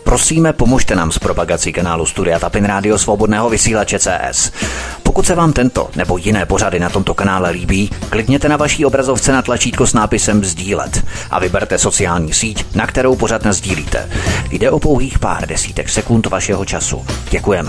Prosíme, pomožte nám s propagací kanálu Studia Tapin Rádio Svobodného vysílače CS. Pokud se vám tento nebo jiné pořady na tomto kanále líbí, klikněte na vaší obrazovce na tlačítko s nápisem sdílet a vyberte sociální síť, na kterou pořad nasdílíte. Jde o pouhých pár desítek sekund vašeho času. Děkujeme.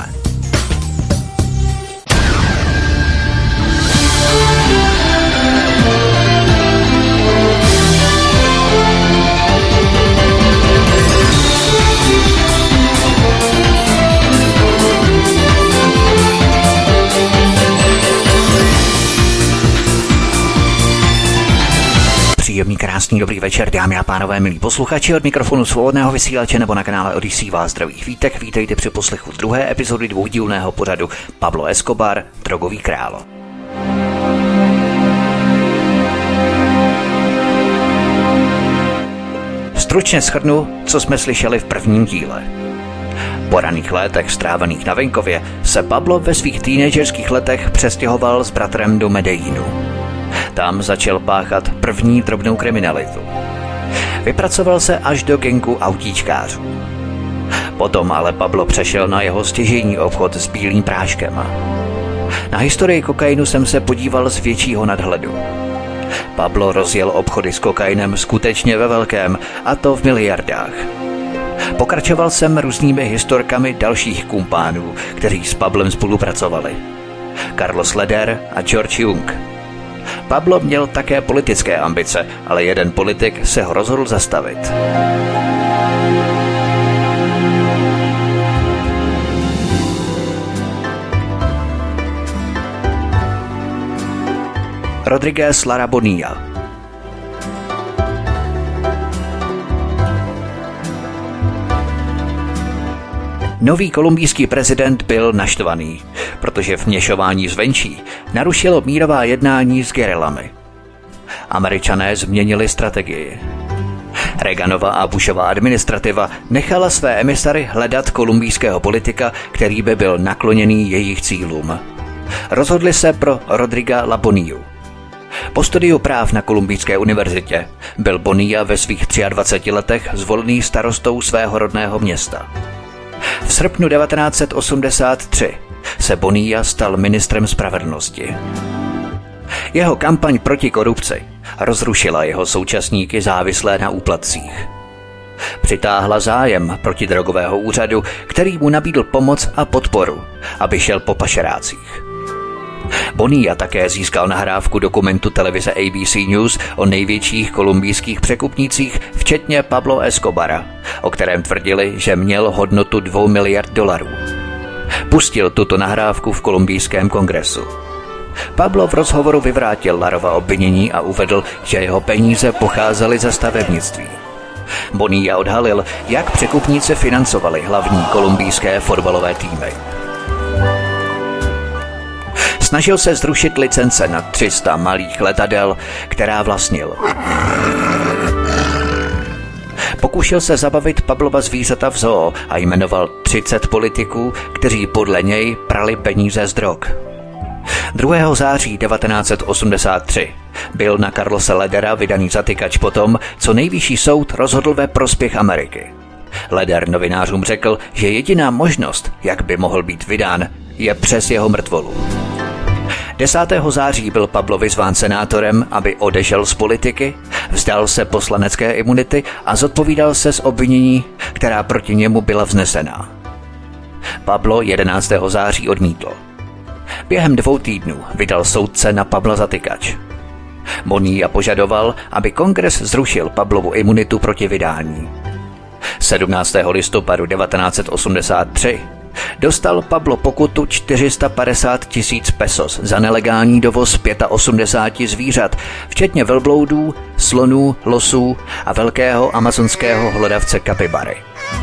Příjemný, krásný, dobrý večer, dámy a pánové, milí posluchači, od mikrofonu Svobodného vysílače nebo na kanále Odyssey vás zdraví Vítek. Vítejte při poslechu druhé epizody dvoudílného pořadu Pablo Escobar, drogový král. Stručně shrnu, co jsme slyšeli v prvním díle. Po raných letech strávených na venkově se Pablo ve svých teenagerských letech přestěhoval s bratrem do Medellínu. Tam začal páchat první drobnou kriminalitu. Vypracoval se až do gangu autíčkářů. Potom ale Pablo přešel na jeho stěžejní obchod s bílým práškem. Na historii kokainu jsem se podíval z většího nadhledu. Pablo rozjel obchody s kokainem skutečně ve velkém, a to v miliardách. Pokračoval jsem různými historkami dalších kumpánů, kteří s Pablem spolupracovali. Carlos Leder a George Jung. Pablo měl také politické ambice, ale jeden politik se ho rozhodl zastavit. Rodríguez Lara Bonilla. Nový kolumbijský prezident byl naštvaný, protože vměšování zvenčí narušilo mírová jednání s gerilami. Američané změnili strategii. Reaganova a Bushova administrativa nechala své emisary hledat kolumbijského politika, který by byl nakloněný jejich cílům. Rozhodli se pro Rodriga Bonillu. Po studiu práv na Kolumbijské univerzitě byl Bonilla ve svých 23 letech zvolený starostou svého rodného města. V srpnu 1983 se Bonilla stal ministrem spravedlnosti. Jeho kampaň proti korupci rozrušila jeho současníky závislé na úplatcích. Přitáhla zájem protidrogového úřadu, který mu nabídl pomoc a podporu, aby šel po pašerácích. Bonilla také získal nahrávku dokumentu televize ABC News o největších kolumbijských překupnících, včetně Pablo Escobara, o kterém tvrdili, že měl hodnotu $2 miliard. Pustil tuto nahrávku v kolumbijském kongresu. Pablo v rozhovoru vyvrátil Larova obvinění a uvedl, že jeho peníze pocházely ze stavebnictví. Bonilla odhalil, jak překupníci financovali hlavní kolumbijské fotbalové týmy. Snažil se zrušit licence na 300 malých letadel, která vlastnil. Pokoušel se zabavit Pablova zvířata v zoo a jmenoval 30 politiků, kteří podle něj prali peníze z drog. 2. září 1983 byl na Carlose Ledera vydaný zatykač potom, co nejvyšší soud rozhodl ve prospěch Ameriky. Leder novinářům řekl, že jediná možnost, jak by mohl být vydán, je přes jeho mrtvolu. 10. září byl Pablo vyzván senátorem, aby odešel z politiky, vzdal se poslanecké imunity a zodpovídal se z obvinění, která proti němu byla vznesená. Pablo 11. září odmítl. Během 2 týdnů vydal soudce na Pabla zatykač. Bonilla požadoval, aby kongres zrušil Pablovu imunitu proti vydání. 17. listopadu 1983 dostal Pablo pokutu 450 000 pesos za nelegální dovoz 85 zvířat, včetně velbloudů, slonů, losů a velkého amazonského hlodavce kapibary.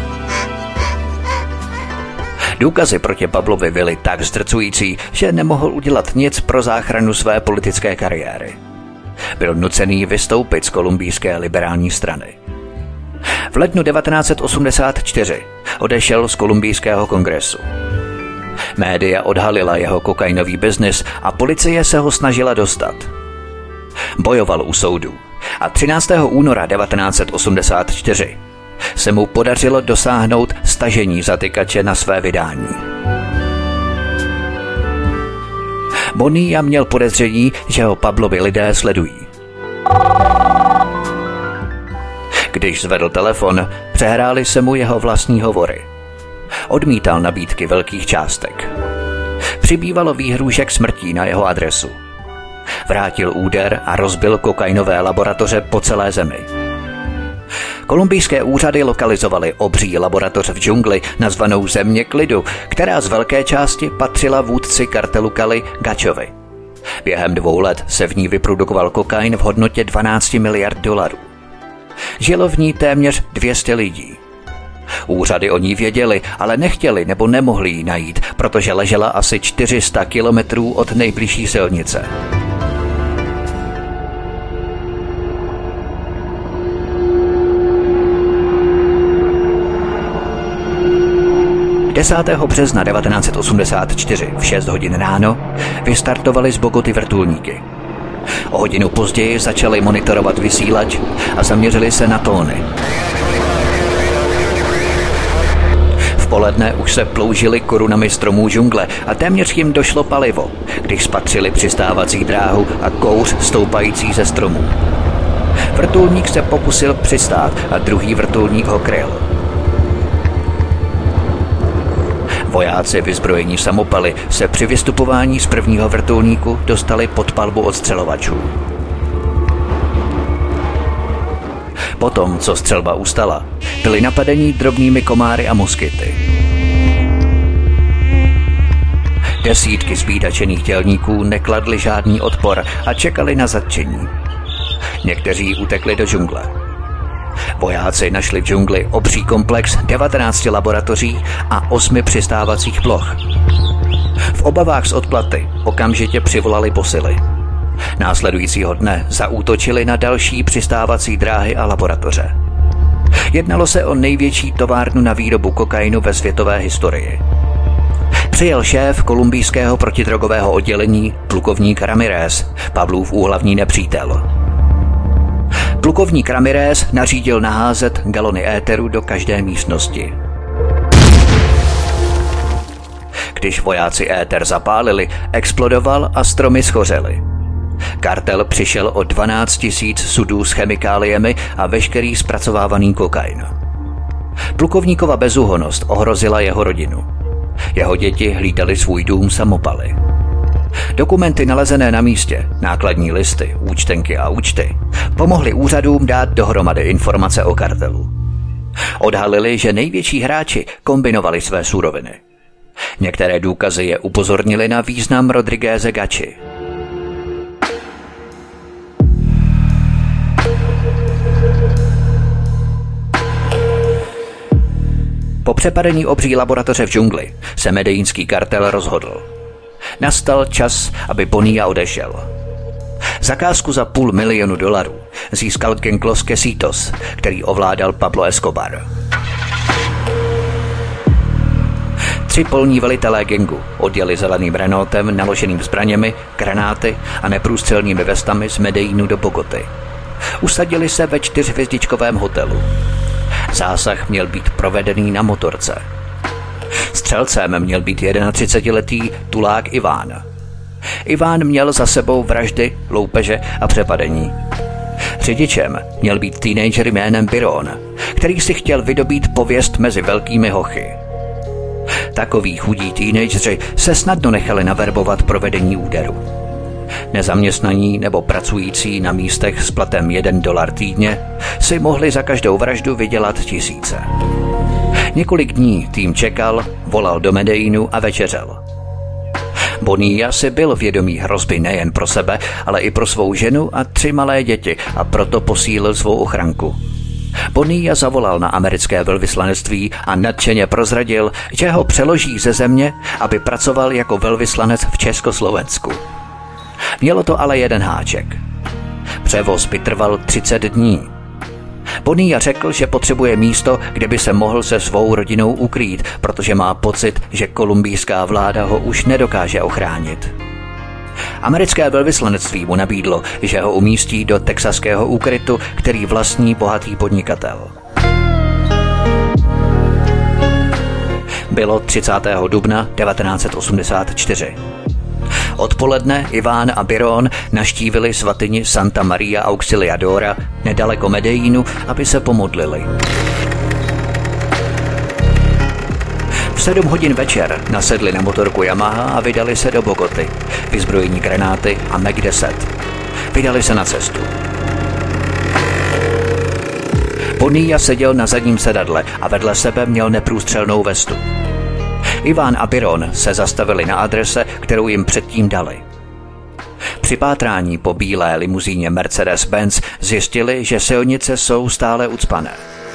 Důkazy proti Pablovi byly tak zdrcující, že nemohl udělat nic pro záchranu své politické kariéry. Byl nucený vystoupit z kolumbijské liberální strany. V lednu 1984 odešel z kolumbijského kongresu. Média odhalila jeho kokainový biznis a policie se ho snažila dostat. Bojoval u soudu a 13. února 1984 se mu podařilo dosáhnout stažení zatykače na své vydání. Bonilla měl podezření, že ho Pablovi lidé sledují. Když zvedl telefon, přehrály se mu jeho vlastní hovory. Odmítal nabídky velkých částek. Přibývalo výhrůžek smrtí na jeho adresu. Vrátil úder a rozbil kokainové laboratoře po celé zemi. Kolumbijské úřady lokalizovaly obří laboratoř v džungli nazvanou Země klidu, která z velké části patřila vůdci kartelu Cali Gachovi. Během 2 let se v ní vyprodukoval kokain v hodnotě $12 miliard. Žilo v ní téměř 200 lidí. Úřady o ní věděli, ale nechtěli nebo nemohli ji najít, protože ležela asi 400 kilometrů od nejbližší silnice. 10. března 1984 v 6 hodin ráno vystartovali z Bogoty vrtulníky. O hodinu později začali monitorovat vysílač a zaměřili se na tóny. V poledne už se ploužili korunami stromů džungle a téměř jim došlo palivo, když spatřili přistávací dráhu a kouř stoupající ze stromů. Vrtulník se pokusil přistát a druhý vrtulník ho kryl. Vojáci vyzbrojení samopaly se při vystupování z prvního vrtulníku dostali pod palbu odstřelovačů. Potom, co střelba ustala, byli napadeni drobnými komáry a moskyty. Desítky zbídačených dělníků nekladli žádný odpor a čekali na zatčení. Někteří utekli do džungle. Vojáci našli v džungli obří komplex 19 laboratoří a 8 přistávacích ploch. V obavách z odplaty okamžitě přivolali posily. Následujícího dne zaútočili na další přistávací dráhy a laboratoře. Jednalo se o největší továrnu na výrobu kokainu ve světové historii. Přijel šéf kolumbijského protidrogového oddělení plukovník Ramirez, Pavlův úhlavní nepřítel. Plukovník Ramirez nařídil naházet galony éteru do každé místnosti. Když vojáci éter zapálili, explodoval a stromy schořely. Kartel přišel o 12 000 sudů s chemikáliemi a veškerý zpracovávaný kokain. Plukovníkova bezúhonnost ohrozila jeho rodinu. Jeho děti hlídali svůj dům samopaly. Dokumenty nalezené na místě, nákladní listy, účtenky a účty pomohly úřadům dát dohromady informace o kartelu. Odhalili, že největší hráči kombinovali své suroviny. Některé důkazy je upozornily na význam Rodrigueze Gachi. Po přepadení obří laboratoře v džungli se medellínský kartel rozhodl. Nastal čas, aby Bonilla odešel. Zakázku za $500 000 získal gang Los Quesitos, který ovládal Pablo Escobar. 3 polní velitelé gangu odjeli zeleným Renaultem naloženým zbraněmi, granáty a neprůstřelnými vestami z Medellínu do Bogoty. Usadili se ve 4hvězdičkovém hotelu. Zásah měl být provedený na motorce. Střelcem měl být 31letý tulák Iván. Iván měl za sebou vraždy, loupeže a přepadení. Řidičem měl být teenager jménem Byron, který si chtěl vydobít pověst mezi velkými hochy. Takoví chudí teenageři se snadno nechali naverbovat pro vedení úderu. Nezaměstnaní nebo pracující na místech s platem $1 týdně si mohli za každou vraždu vydělat tisíce. Několik dní tým čekal, volal do Medellínu a večeřel. Bonilla si byl vědomý hrozby nejen pro sebe, ale i pro svou ženu a 3 malé děti a proto posílil svou ochranku. Bonilla zavolal na americké velvyslanectví a nadšeně prozradil, že ho přeloží ze země, aby pracoval jako velvyslanec v Československu. Mělo to ale jeden háček. Převoz by trval 30 dní. Bonilla řekl, že potřebuje místo, kde by se mohl se svou rodinou ukrýt, protože má pocit, že kolumbijská vláda ho už nedokáže ochránit. Americké velvyslanectví mu nabídlo, že ho umístí do texaského úkrytu, který vlastní bohatý podnikatel. Bylo 30. dubna 1984. Odpoledne Iván a Byron navštívili svatyni Santa Maria Auxiliadora nedaleko Medellínu, aby se pomodlili. V 7 hodin večer nasedli na motorku Yamaha a vydali se do Bogoty, vyzbrojení granáty a Mac-10. Vydali se na cestu. Bonilla seděl na zadním sedadle a vedle sebe měl neprůstřelnou vestu. Iván a Byron se zastavili na adrese, kterou jim předtím dali. Při pátrání po bílé limuzíně Mercedes-Benz zjistili, že silnice jsou stále ucpané.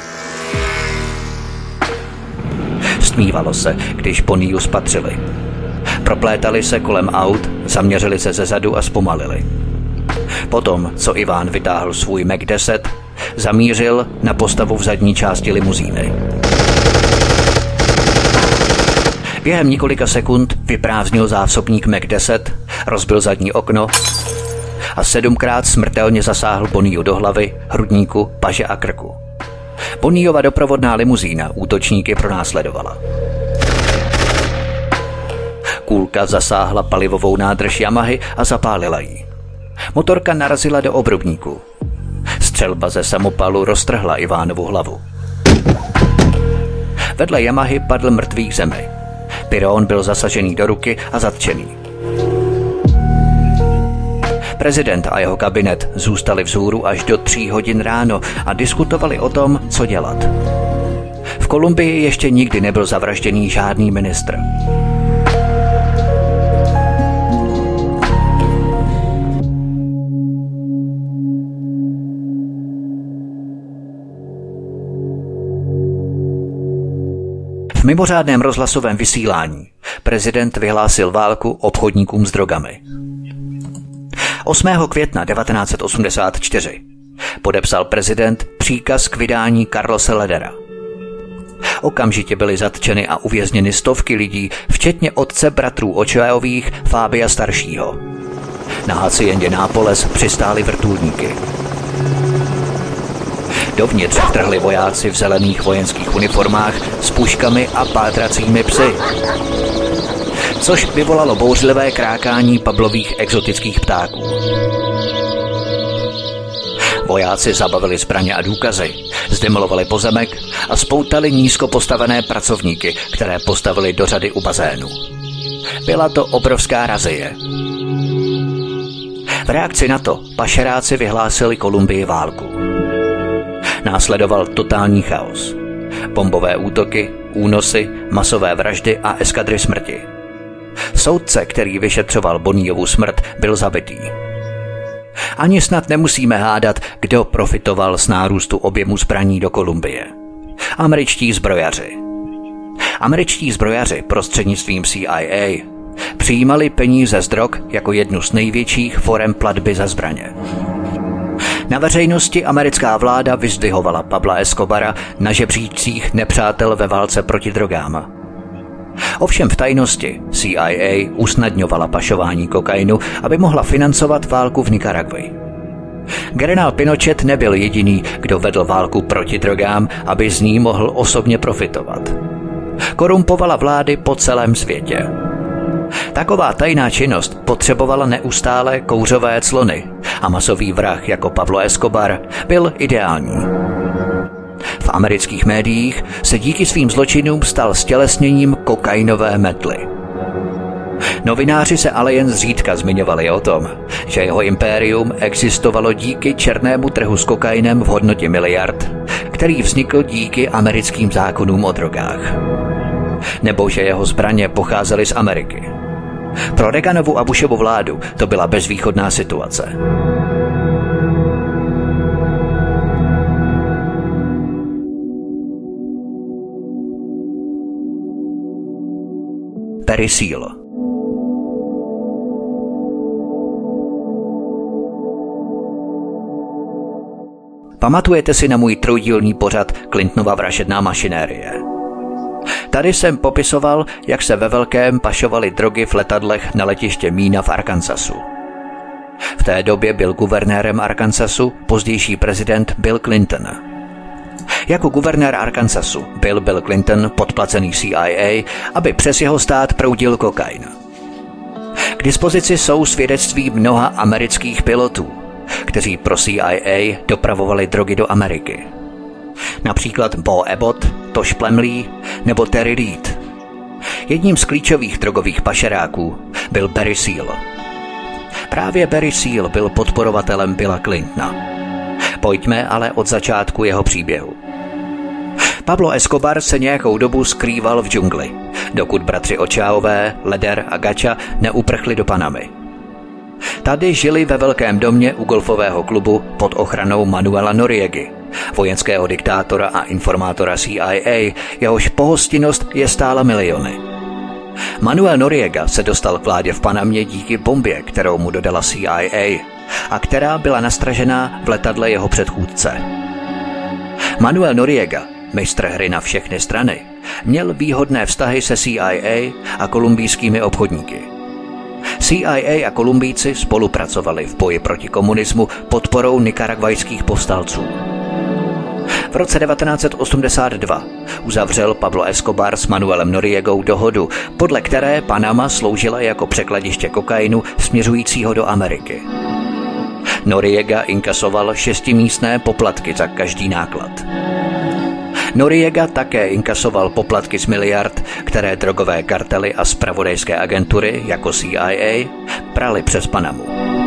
Stmívalo se, když Bonillu spatřili. Proplétali se kolem aut, zaměřili se zezadu a zpomalili. Potom, co Iván vytáhl svůj Mac-10, zamířil na postavu v zadní části limuzíny. Během několika sekund vyprázdnil zásobník Mac-10, rozbil zadní okno a 7krát smrtelně zasáhl Bonillu do hlavy, hrudníku, paže a krku. Bonillova doprovodná limuzína útočníky pronásledovala. Kůlka zasáhla palivovou nádrž Yamahy a zapálila ji. Motorka narazila do obrubníku. Střelba ze samopalu roztrhla Ivánovu hlavu. Vedle Yamahy padl mrtvý k zemi. Byron byl zasažený do ruky a zatčený. Prezident a jeho kabinet zůstali vzhůru až do 3 hodin ráno a diskutovali o tom, co dělat. V Kolumbii ještě nikdy nebyl zavražděný žádný ministr. V mimořádném rozhlasovém vysílání prezident vyhlásil válku obchodníkům s drogami. 8. května 1984 podepsal prezident příkaz k vydání Carlose Ledera. Okamžitě byly zatčeny a uvězněny stovky lidí, včetně otce bratrů Ochoaových Fábia staršího. Na haciendě Nápoles přistály vrtulníky. Dovnitř vtrhli vojáci v zelených vojenských uniformách s puškami a pátracími psy, což vyvolalo bouřlivé krákání pavlových exotických ptáků. Vojáci zabavili zbraně a důkazy, zdemolovali pozemek a spoutali nízko postavené pracovníky, které postavili do řady u bazénu. Byla to obrovská razie. V reakci na to pašeráci vyhlásili Kolumbii válku. Následoval totální chaos. Bombové útoky, únosy, masové vraždy a eskadry smrti. Soudce, který vyšetřoval Bonillovu smrt, byl zabitý. Ani snad nemusíme hádat, kdo profitoval z nárůstu objemu zbraní do Kolumbie. Američtí zbrojaři. Američtí zbrojaři prostřednictvím CIA přijímali peníze z drog jako jednu z největších forem platby za zbraně. Na veřejnosti americká vláda vyzdvihovala Pabla Escobara na žebříčcích nepřátel ve válce proti drogám. Ovšem v tajnosti CIA usnadňovala pašování kokainu, aby mohla financovat válku v Nikaragui. Generál Pinochet nebyl jediný, kdo vedl válku proti drogám, aby z ní mohl osobně profitovat. Korumpovala vlády po celém světě. Taková tajná činnost potřebovala neustále kouřové clony a masový vrah jako Pablo Escobar byl ideální. V amerických médiích se díky svým zločinům stal stělesněním kokainové metly. Novináři se ale jen zřídka zmiňovali o tom, že jeho impérium existovalo díky černému trhu s kokainem v hodnotě miliard, který vznikl díky americkým zákonům o drogách. Nebo že jeho zbraně pocházely z Ameriky. Pro Reaganovu a Bushovu vládu to byla bezvýchodná situace. Perry Seal. Pamatujete si na můj trojdílný pořad Clintonova vražedná mašinérie? Tady jsem popisoval, jak se ve velkém pašovaly drogy v letadlech na letiště Mína v Arkansasu. V té době byl guvernérem Arkansasu pozdější prezident Bill Clinton. Jako guvernér Arkansasu byl Bill Clinton podplacený CIA, aby přes jeho stát proudil kokain. K dispozici jsou svědectví mnoha amerických pilotů, kteří pro CIA dopravovali drogy do Ameriky. Například Bo Abbott, Tosh Plumlee nebo Terry Reid. Jedním z klíčových drogových pašeráků byl Barry Seal. Právě Barry Seal byl podporovatelem Billa Clintona. Pojďme ale od začátku jeho příběhu. Pablo Escobar se nějakou dobu skrýval v džungli, dokud bratři Ochoaové, Leder a Gacha neuprchli do Panamy. Tady žili ve velkém domě u golfového klubu pod ochranou Manuela Noriegy, vojenského diktátora a informátora CIA, jehož pohostinnost je stála miliony. Manuel Noriega se dostal k vládě v Panamě díky bombě, kterou mu dodala CIA a která byla nastražená v letadle jeho předchůdce. Manuel Noriega, mistr hry na všechny strany, měl výhodné vztahy se CIA a kolumbijskými obchodníky. CIA a Kolumbijci spolupracovali v boji proti komunismu podporou nikaragvajských povstalců. V roce 1982 uzavřel Pablo Escobar s Manuelem Noriegou dohodu, podle které Panama sloužila jako překladiště kokainu směřujícího do Ameriky. Noriega inkasoval 6místné poplatky za každý náklad. Noriega také inkasoval poplatky z miliard, které drogové kartely a zpravodajské agentury jako CIA prali přes Panamu.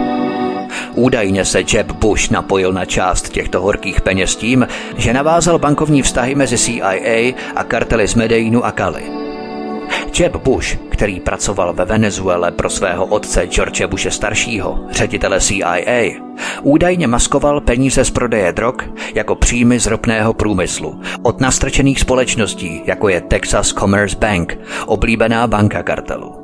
Údajně se Jeb Bush napojil na část těchto horkých peněz tím, že navázal bankovní vztahy mezi CIA a kartely z Medellínu a Cali. Jeb Bush, který pracoval ve Venezuele pro svého otce George Bushe staršího, ředitele CIA, údajně maskoval peníze z prodeje drog jako příjmy z ropného průmyslu od nastrčených společností, jako je Texas Commerce Bank, oblíbená banka kartelu.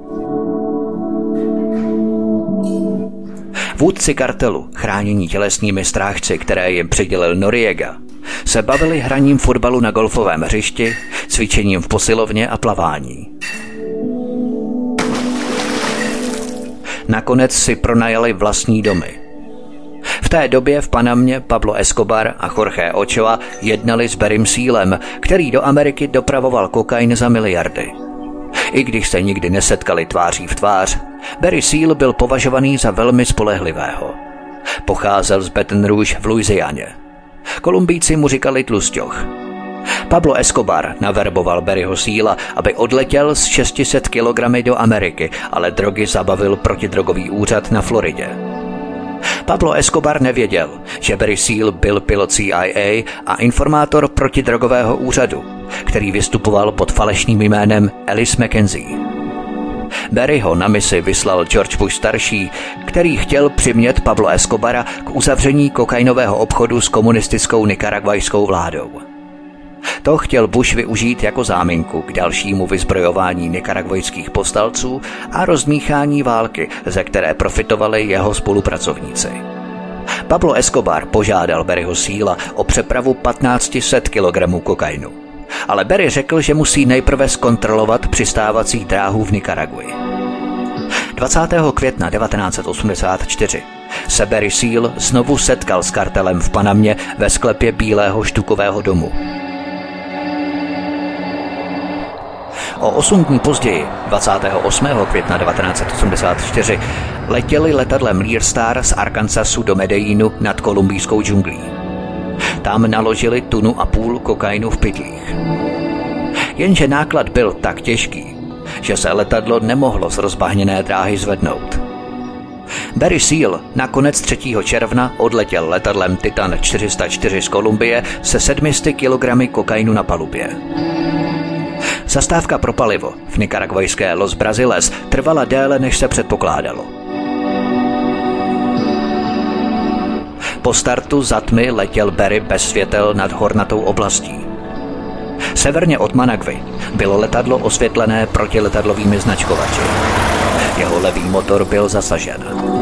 Vůdci kartelu, chránění tělesnými strážci, které jim přidělil Noriega, se bavili hraním fotbalu na golfovém hřišti, cvičením v posilovně a plavání. Nakonec si pronajali vlastní domy. V té době v Panamě Pablo Escobar a Jorge Ochoa jednali s Barrym Sealem, který do Ameriky dopravoval kokain za miliardy. I když se nikdy nesetkali tváří v tvář, Barry Seal byl považovaný za velmi spolehlivého. Pocházel z Baton Rouge v Louisianě. Kolumbijci mu říkali Tlusťoch. Pablo Escobar naverboval Barryho Seala, aby odletěl s 600 kilogramy do Ameriky, ale drogy zabavil protidrogový úřad na Floridě. Pablo Escobar nevěděl, že Barry Seal byl pilot CIA a informátor protidrogového úřadu, který vystupoval pod falešným jménem Alice McKenzie. Barryho na misi vyslal George Bush starší, který chtěl přimět Pablo Escobara k uzavření kokainového obchodu s komunistickou nikaragvajskou vládou. To chtěl Bush využít jako záminku k dalšímu vyzbrojování nikaragvajských povstalců a rozdmíchání války, ze které profitovali jeho spolupracovníci. Pablo Escobar požádal Barryho Seala o přepravu 1500 kg kokainu. Ale Barry řekl, že musí nejprve zkontrolovat přistávací dráhu v Nikaragui. 20. května 1984 se Barry Seal znovu setkal s kartelem v Panamě ve sklepě Bílého štukového domu. O 8 dní později, 28. května 1984, letěli letadlem Lear Star z Arkansasu do Medellínu nad kolumbijskou džunglí. Tam naložili 1,5 tuny kokainu v pytlích. Jenže náklad byl tak těžký, že se letadlo nemohlo z rozbahněné dráhy zvednout. Barry Seal nakonec 3. června odletěl letadlem Titan 404 z Kolumbie se 700 kg kokainu na palubě. Zastávka pro palivo v nikaragvajské Los Brasiles trvala déle, než se předpokládalo. Po startu za tmy letěl Barry bez světel nad hornatou oblastí. Severně od Managvy bylo letadlo osvětlené protiletadlovými značkovači. Jeho levý motor byl zasažen.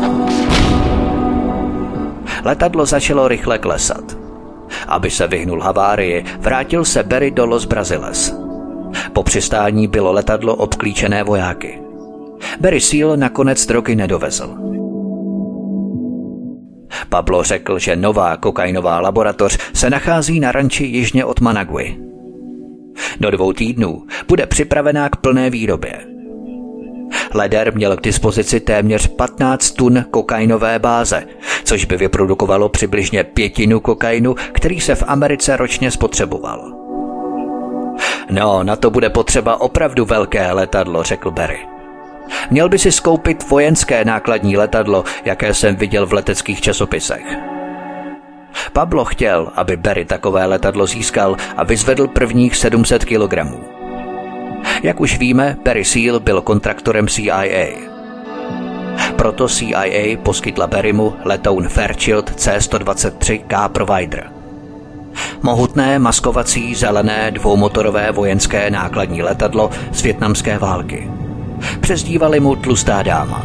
Letadlo začalo rychle klesat. Aby se vyhnul havárii, vrátil se Barry do Los Brasiles. Po přistání bylo letadlo obklíčené vojáky. Barry Seal nakonec drogy nedovezl. Pablo řekl, že nová kokainová laboratoř se nachází na ranči jižně od Managui. Do 2 týdnů bude připravená k plné výrobě. Leder měl k dispozici téměř 15 tun kokainové báze, což by vyprodukovalo přibližně 1/5 kokainu, který se v Americe ročně spotřeboval. No, na to bude potřeba opravdu velké letadlo, řekl Barry. Měl by si skoupit vojenské nákladní letadlo, jaké jsem viděl v leteckých časopisech. Pablo chtěl, aby Barry takové letadlo získal a vyzvedl prvních 700 kilogramů. Jak už víme, Barry Seal byl kontraktorem CIA. Proto CIA poskytla Barrymu letoun Fairchild C-123K Provider. Mohutné maskovací zelené dvoumotorové vojenské nákladní letadlo z vietnamské války. Přezdívali mu Tlustá dáma.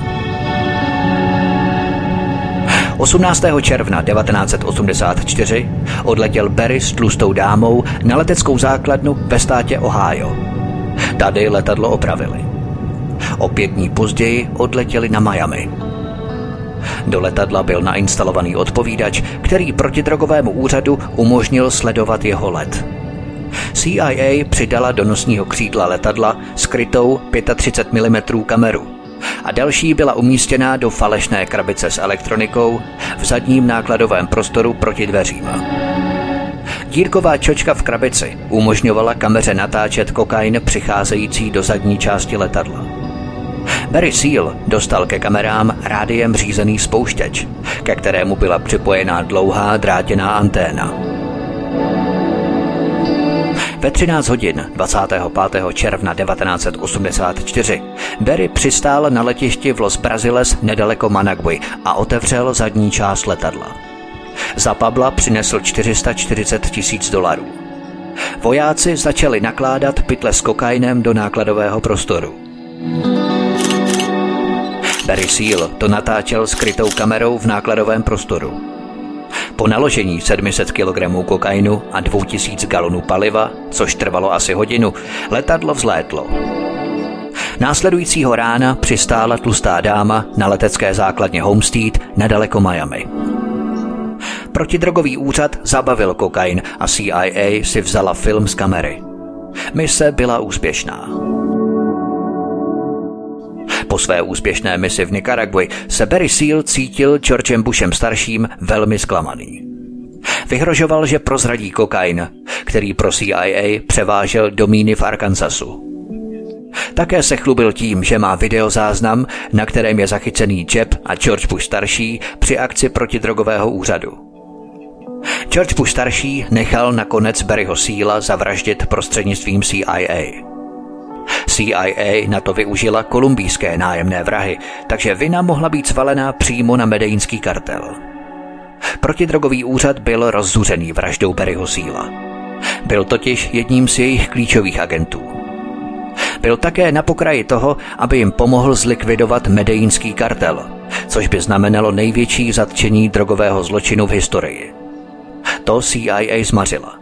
18. června 1984 odletěl Barry s Tlustou dámou na leteckou základnu ve státě Ohio. Tady letadlo opravili. O 5 dní později odletěli na Miami. Do letadla byl nainstalovaný odpovídač, který protidrogovému úřadu umožnil sledovat jeho let. CIA přidala do nosního křídla letadla skrytou 35 mm kameru a další byla umístěná do falešné krabice s elektronikou v zadním nákladovém prostoru proti dveřím. Dírková čočka v krabici umožňovala kameře natáčet kokain přicházející do zadní části letadla. Barry Seal dostal ke kamerám rádiem řízený spouštěč, ke kterému byla připojená dlouhá drátěná anténa. Ve 13 hodin 25. června 1984 Barry přistál na letišti v Los Braziles nedaleko Managui a otevřel zadní část letadla. Za Pabla přinesl $440 000. Vojáci začali nakládat pytle s kokainem do nákladového prostoru. Barry Seal to natáčel skrytou kamerou v nákladovém prostoru. Po naložení 700 kg kokainu a 2000 galonů paliva, což trvalo asi hodinu, letadlo vzlétlo. Následujícího rána přistála Tlustá dáma na letecké základně Homestead nedaleko Miami. Protidrogový úřad zabavil kokain a CIA si vzala film z kamery. Mise byla úspěšná. Po své úspěšné misi v Nikaragui se Barry Seal cítil Georgem Bushem starším velmi zklamaný. Vyhrožoval, že prozradí kokain, který pro CIA převážel do míny v Arkansasu. Také se chlubil tím, že má videozáznam, na kterém je zachycený Jeb a George Bush starší při akci protidrogového úřadu. George Bush starší nechal nakonec Barryho Seala zavraždit prostřednictvím CIA. CIA na to využila kolumbijské nájemné vrahy, takže vina mohla být svalená přímo na medellínský kartel. Protidrogový úřad byl rozzuřený vraždou Barryho Seala. Byl totiž jedním z jejich klíčových agentů. Byl také na pokraji toho, aby jim pomohl zlikvidovat medellínský kartel, což by znamenalo největší zatčení drogového zločinu v historii. To CIA zmařila.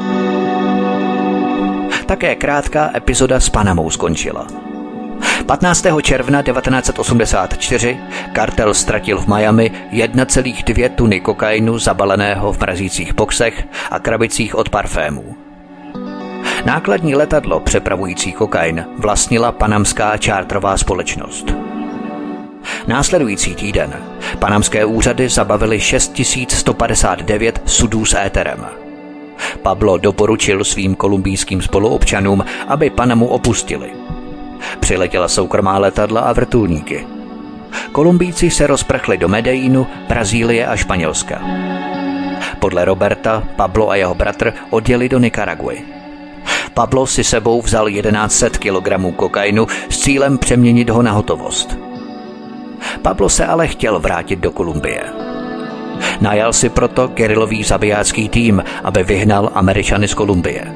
Také krátká epizoda s Panamou skončila. 15. června 1984 kartel ztratil v Miami 1,2 tuny kokainu zabaleného v mrazících boxech a krabicích od parfémů. Nákladní letadlo přepravující kokain vlastnila panamská čártrová společnost. Následující týden panamské úřady zabavily 6159 sudů s éterem. Pablo doporučil svým kolumbijským spoluobčanům, aby Panamu opustili. Přiletěla soukromá letadla a vrtulníky. Kolumbijci se rozprchli do Medellínu, Brazílie a Španělska. Podle Roberta, Pablo a jeho bratr odjeli do Nikaraguy. Pablo si sebou vzal 1100 kg kokainu s cílem přeměnit ho na hotovost. Pablo se ale chtěl vrátit do Kolumbie. Najal si proto gerilový zabijácký tým, aby vyhnal Američany z Kolumbie.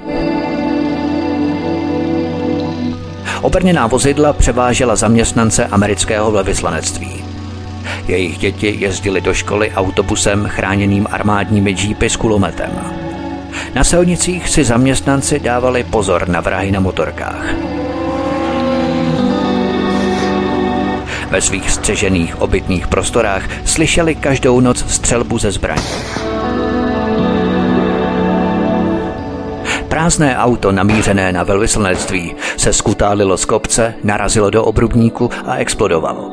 Obrněná vozidla převážela zaměstnance amerického velvyslanectví. Jejich děti jezdily do školy autobusem chráněným armádními džípy s kulometem. Na silnicích si zaměstnanci dávali pozor na vrahy na motorkách. Ve svých střežených obytných prostorách slyšeli každou noc střelbu ze zbraní. Prázdné auto namířené na velvyslanectví se skutálilo z kopce, narazilo do obrubníku a explodovalo.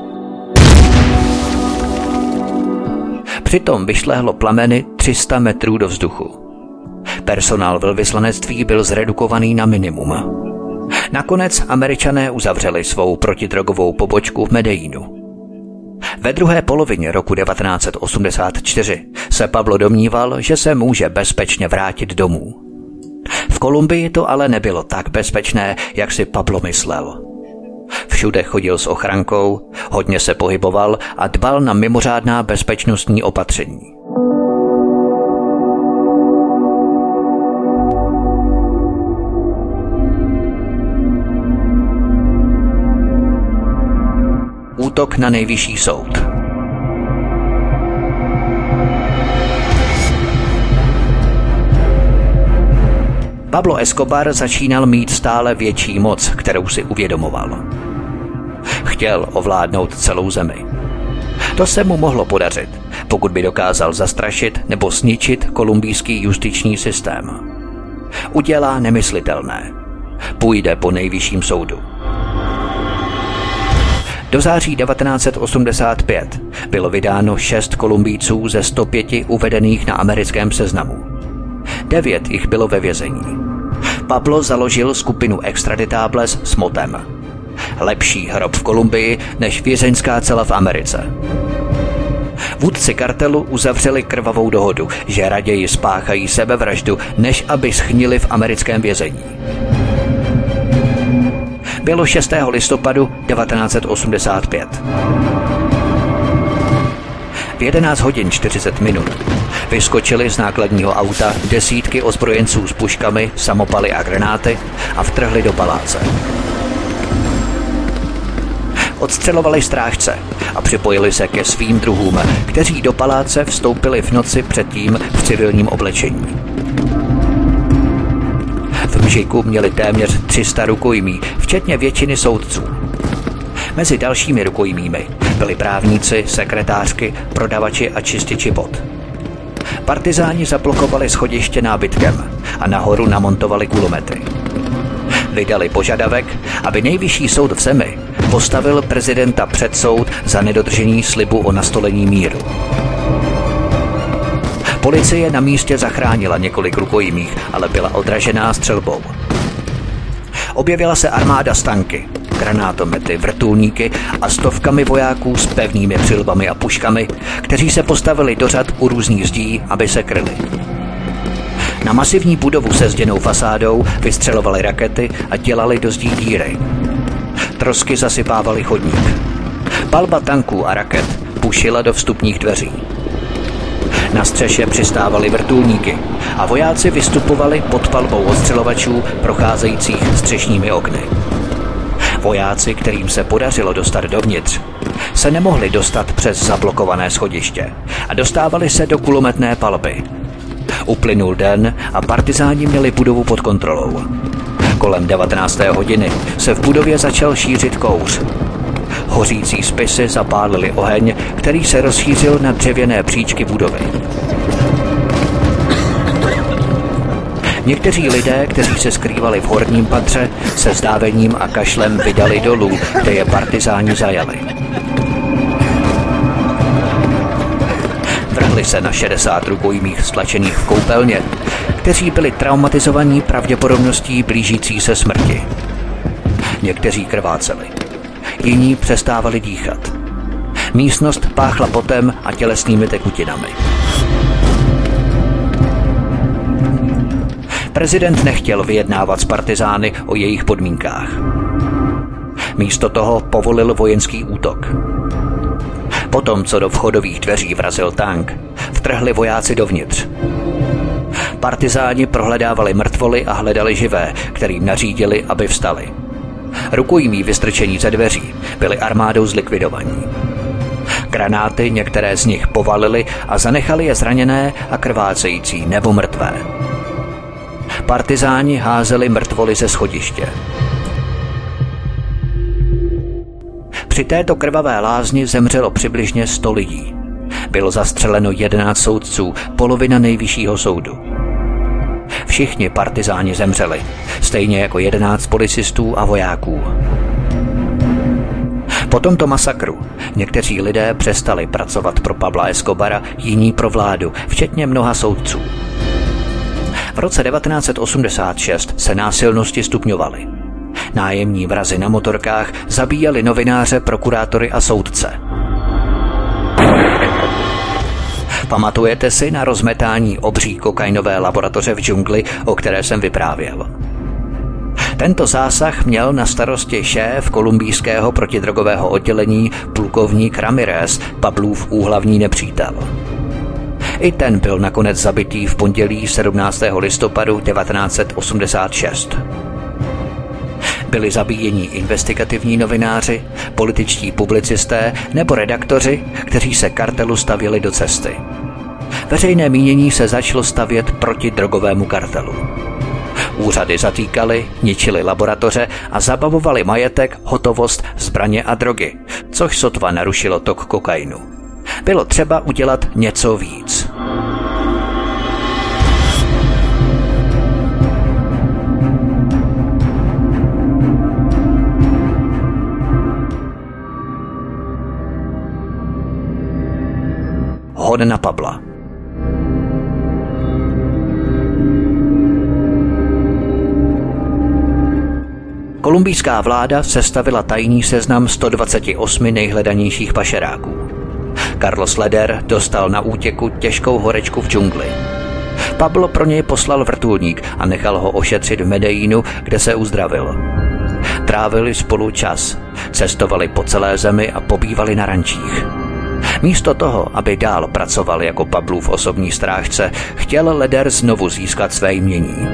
Přitom vyšlehlo plameny 300 metrů do vzduchu. Personál velvyslanectví byl zredukovaný na minimum. Nakonec Američané uzavřeli svou protidrogovou pobočku v Medellínu. Ve druhé polovině roku 1984 se Pablo domníval, že se může bezpečně vrátit domů. V Kolumbii to ale nebylo tak bezpečné, jak si Pablo myslel. Všude chodil s ochrankou, hodně se pohyboval a dbal na mimořádná bezpečnostní opatření. Útok na nejvyšší soud. Pablo Escobar začínal mít stále větší moc, kterou si uvědomoval. Chtěl ovládnout celou zemi. To se mu mohlo podařit, pokud by dokázal zastrašit nebo zničit kolumbijský justiční systém. Udělá nemyslitelné. Půjde po nejvyšším soudu. Do září 1985 bylo vydáno 6 Kolumbijců ze 105 uvedených na americkém seznamu. 9 jich bylo ve vězení. Pablo založil skupinu Extraditables s motem: lepší hrob v Kolumbii než vězeňská cela v Americe. Vůdci kartelu uzavřeli krvavou dohodu, že raději spáchají sebevraždu, než aby schnili v americkém vězení. Bylo 6. listopadu 1985. V 11 hodin 40 minut vyskočili z nákladního auta desítky ozbrojenců s puškami, samopaly a granáty a vtrhli do paláce. Odstřelovali strážce a připojili se ke svým druhům, kteří do paláce vstoupili v noci předtím v civilním oblečení. V mžiku měli téměř 300 rukojmí, včetně většiny soudců. Mezi dalšími rukojmími byli právníci, sekretářky, prodavači a čističi bot. Partizáni zablokovali schodiště nábytkem a nahoru namontovali kulomety. Vydali požadavek, aby nejvyšší soud v zemi postavil prezidenta před soud za nedodržení slibu o nastolení míru. Policie na místě zachránila několik rukojmích, ale byla odražená střelbou. Objevila se armáda s tanky, granátomety, vrtulníky a stovkami vojáků s pevnými přilbami a puškami, kteří se postavili do řad u různých zdí, aby se kryli. Na masivní budovu se zděnou fasádou vystřelovali rakety a dělali do zdí díry. Trosky zasypávaly chodník. Palba tanků a raket pušila do vstupních dveří. Na střeše přistávaly vrtulníky a vojáci vystupovali pod palbou odstřelovačů procházejících střešními okny. Vojáci, kterým se podařilo dostat dovnitř, se nemohli dostat přes zablokované schodiště a dostávali se do kulometné palby. Uplynul den a partizáni měli budovu pod kontrolou. Kolem 19. hodiny se v budově začal šířit kouř. Hořící spisy zapálily oheň, který se rozšířil na dřevěné příčky budovy. Někteří lidé, kteří se skrývali v horním patře, se zdávením a kašlem vydali dolů, kde je partizáni zajali. Vrhli se na 60 rukojmích stlačených v koupelně, kteří byli traumatizovaní pravděpodobností blížící se smrti. Někteří krváceli. Jiní přestávali dýchat. Místnost páchla potem a tělesnými tekutinami. Prezident nechtěl vyjednávat s partizány o jejich podmínkách. Místo toho povolil vojenský útok. Potom, co do vchodových dveří vrazil tank, vtrhli vojáci dovnitř. Partizáni prohledávali mrtvoly a hledali živé, kterým nařídili, aby vstali. Rukojmí vystrčení ze dveří byli armádou zlikvidovaní. Granáty některé z nich povalily a zanechali je zraněné a krvácející nebo mrtvé. Partizáni házeli mrtvoly ze schodiště. Při této krvavé lázni zemřelo přibližně 100 lidí. Bylo zastřeleno 11 soudců, polovina nejvyššího soudu. Všichni partizáni zemřeli, stejně jako 11 policistů a vojáků. Po tomto masakru někteří lidé přestali pracovat pro Pabla Escobara, jiní pro vládu, včetně mnoha soudců. V roce 1986 se násilnosti stupňovaly. Nájemní vrazi na motorkách zabíjeli novináře, prokurátory a soudce. Pamatujete si na rozmetání obří kokainové laboratoře v džungli, o které jsem vyprávěl? Tento zásah měl na starosti šéf kolumbijského protidrogového oddělení plukovník Ramirez, Pablův úhlavní nepřítel. I ten byl nakonec zabitý v pondělí 17. listopadu 1986. Byli zabíjeni investigativní novináři, političtí publicisté nebo redaktoři, kteří se kartelu stavěli do cesty. Veřejné mínění se začalo stavět proti drogovému kartelu. Úřady zatýkali, ničili laboratoře a zabavovali majetek, hotovost, zbraně a drogy, což sotva narušilo tok kokainu. Bylo třeba udělat něco víc. Hon na Pabla. Kolumbijská vláda sestavila tajný seznam 128 nejhledanějších pašeráků. Carlos Leder dostal na útěku těžkou horečku v džungli. Pablo pro něj poslal vrtulník a nechal ho ošetřit v Medellínu, kde se uzdravil. Trávili spolu čas, cestovali po celé zemi a pobývali na rančích. Místo toho, aby dál pracoval jako Pablův osobní strážce, chtěl Leder znovu získat své jmění.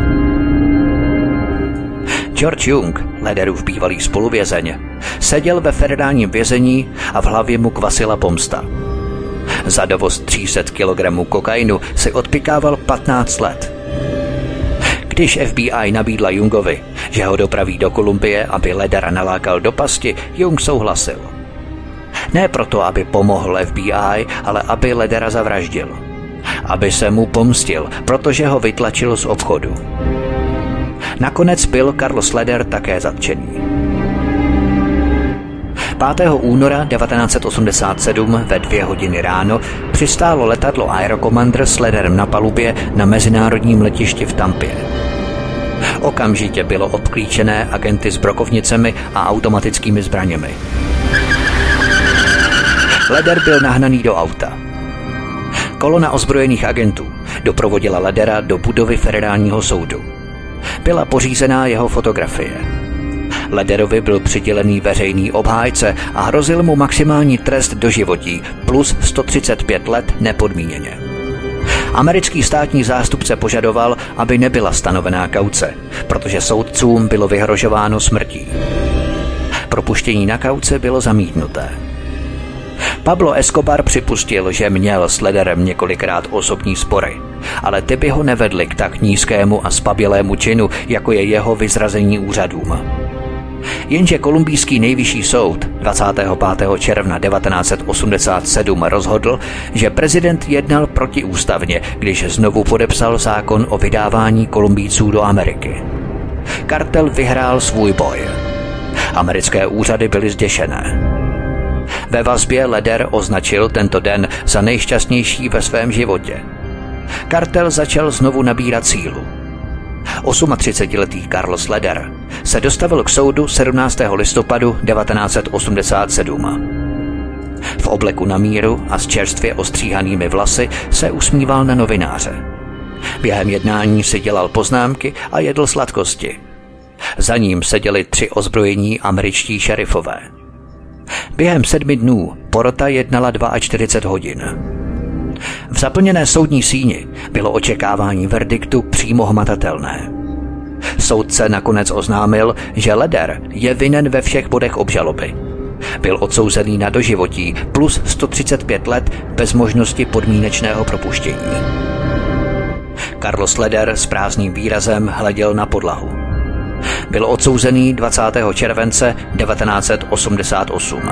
George Jung, Lederův bývalý spoluvězeň, seděl ve federálním vězení a v hlavě mu kvasila pomsta. Za dovoz 300 kg kokainu si odpykával 15 let. Když FBI nabídla Jungovi, že ho dopraví do Kolumbie, aby Ledera nalákal do pasti, Jung souhlasil. Ne proto, aby pomohl FBI, ale aby Ledera zavraždil. Aby se mu pomstil, protože ho vytlačil z obchodu. Nakonec byl Carlos Leder také zatčený. 5. února 1987 ve 2 hodiny ráno přistálo letadlo Aerocommander s Lederem na palubě na mezinárodním letišti v Tampě. Okamžitě bylo obklíčené agenty s brokovnicemi a automatickými zbraněmi. Leder byl nahnaný do auta. Kolona ozbrojených agentů doprovodila Ledera do budovy federálního soudu. Byla pořízená jeho fotografie. Lederovi byl přidělený veřejný obhájce a hrozil mu maximální trest doživotí plus 135 let nepodmíněně. Americký státní zástupce požadoval, aby nebyla stanovená kauce, protože soudcům bylo vyhrožováno smrtí. Propuštění na kauce bylo zamítnuté. Pablo Escobar připustil, že měl s Lederem několikrát osobní spory, ale ty by ho nevedly k tak nízkému a zpabělému činu, jako je jeho vyzrazení úřadům. Jenže kolumbijský nejvyšší soud 25. června 1987 rozhodl, že prezident jednal protiústavně, když znovu podepsal zákon o vydávání Kolumbijců do Ameriky. Kartel vyhrál svůj boj. Americké úřady byly zděšené. Ve vazbě Leder označil tento den za nejšťastnější ve svém životě. Kartel začal znovu nabírat sílu. 38letý Carlos Leder se dostavil k soudu 17. listopadu 1987. V obleku na míru a s čerstvě ostříhanými vlasy se usmíval na novináře. Během jednání si dělal poznámky a jedl sladkosti. Za ním seděli 3 ozbrojení američtí šerifové. Během 7 dnů porota jednala 42 hodin. V zaplněné soudní síni bylo očekávání verdiktu přímo hmatatelné. Soudce nakonec oznámil, že Leder je vinen ve všech bodech obžaloby. Byl odsouzený na doživotí plus 135 let bez možnosti podmínečného propuštění. Carlos Leder s prázdným výrazem hleděl na podlahu. Byl odsouzený 20. července 1988.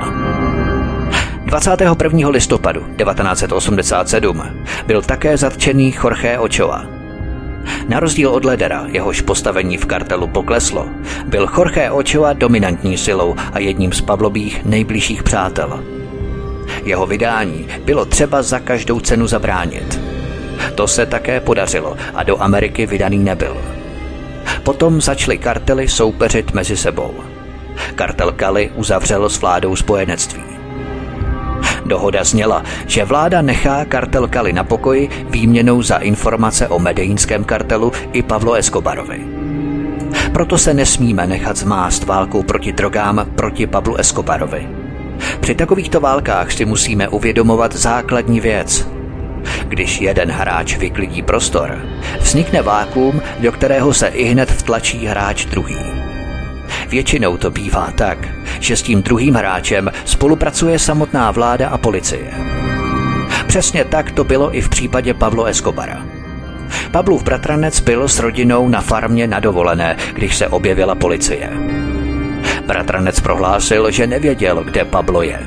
21. listopadu 1987 byl také zatčený Jorge Ochoa. Na rozdíl od Ledera, jehož postavení v kartelu pokleslo, byl Jorge Ochoa dominantní silou a jedním z Pavlových nejbližších přátel. Jeho vydání bylo třeba za každou cenu zabránit. To se také podařilo a do Ameriky vydaný nebyl. Potom začaly kartely soupeřit mezi sebou. Kartel Cali uzavřel s vládou spojenectví. Dohoda zněla, že vláda nechá kartel Cali na pokoji výměnou za informace o medellínském kartelu i Pablo Escobarovi. Proto se nesmíme nechat zmást válkou proti drogám proti Pablu Escobarovi. Při takovýchto válkách si musíme uvědomovat základní věc. Když jeden hráč vyklidí prostor, vznikne vákuum, do kterého se ihned vtlačí hráč druhý. Většinou to bývá tak, že s tím druhým hráčem spolupracuje samotná vláda a policie. Přesně tak to bylo i v případě Pablo Escobara. Pablův bratranec byl s rodinou na farmě na dovolené, když se objevila policie. Bratranec prohlásil, že nevěděl, kde Pablo je.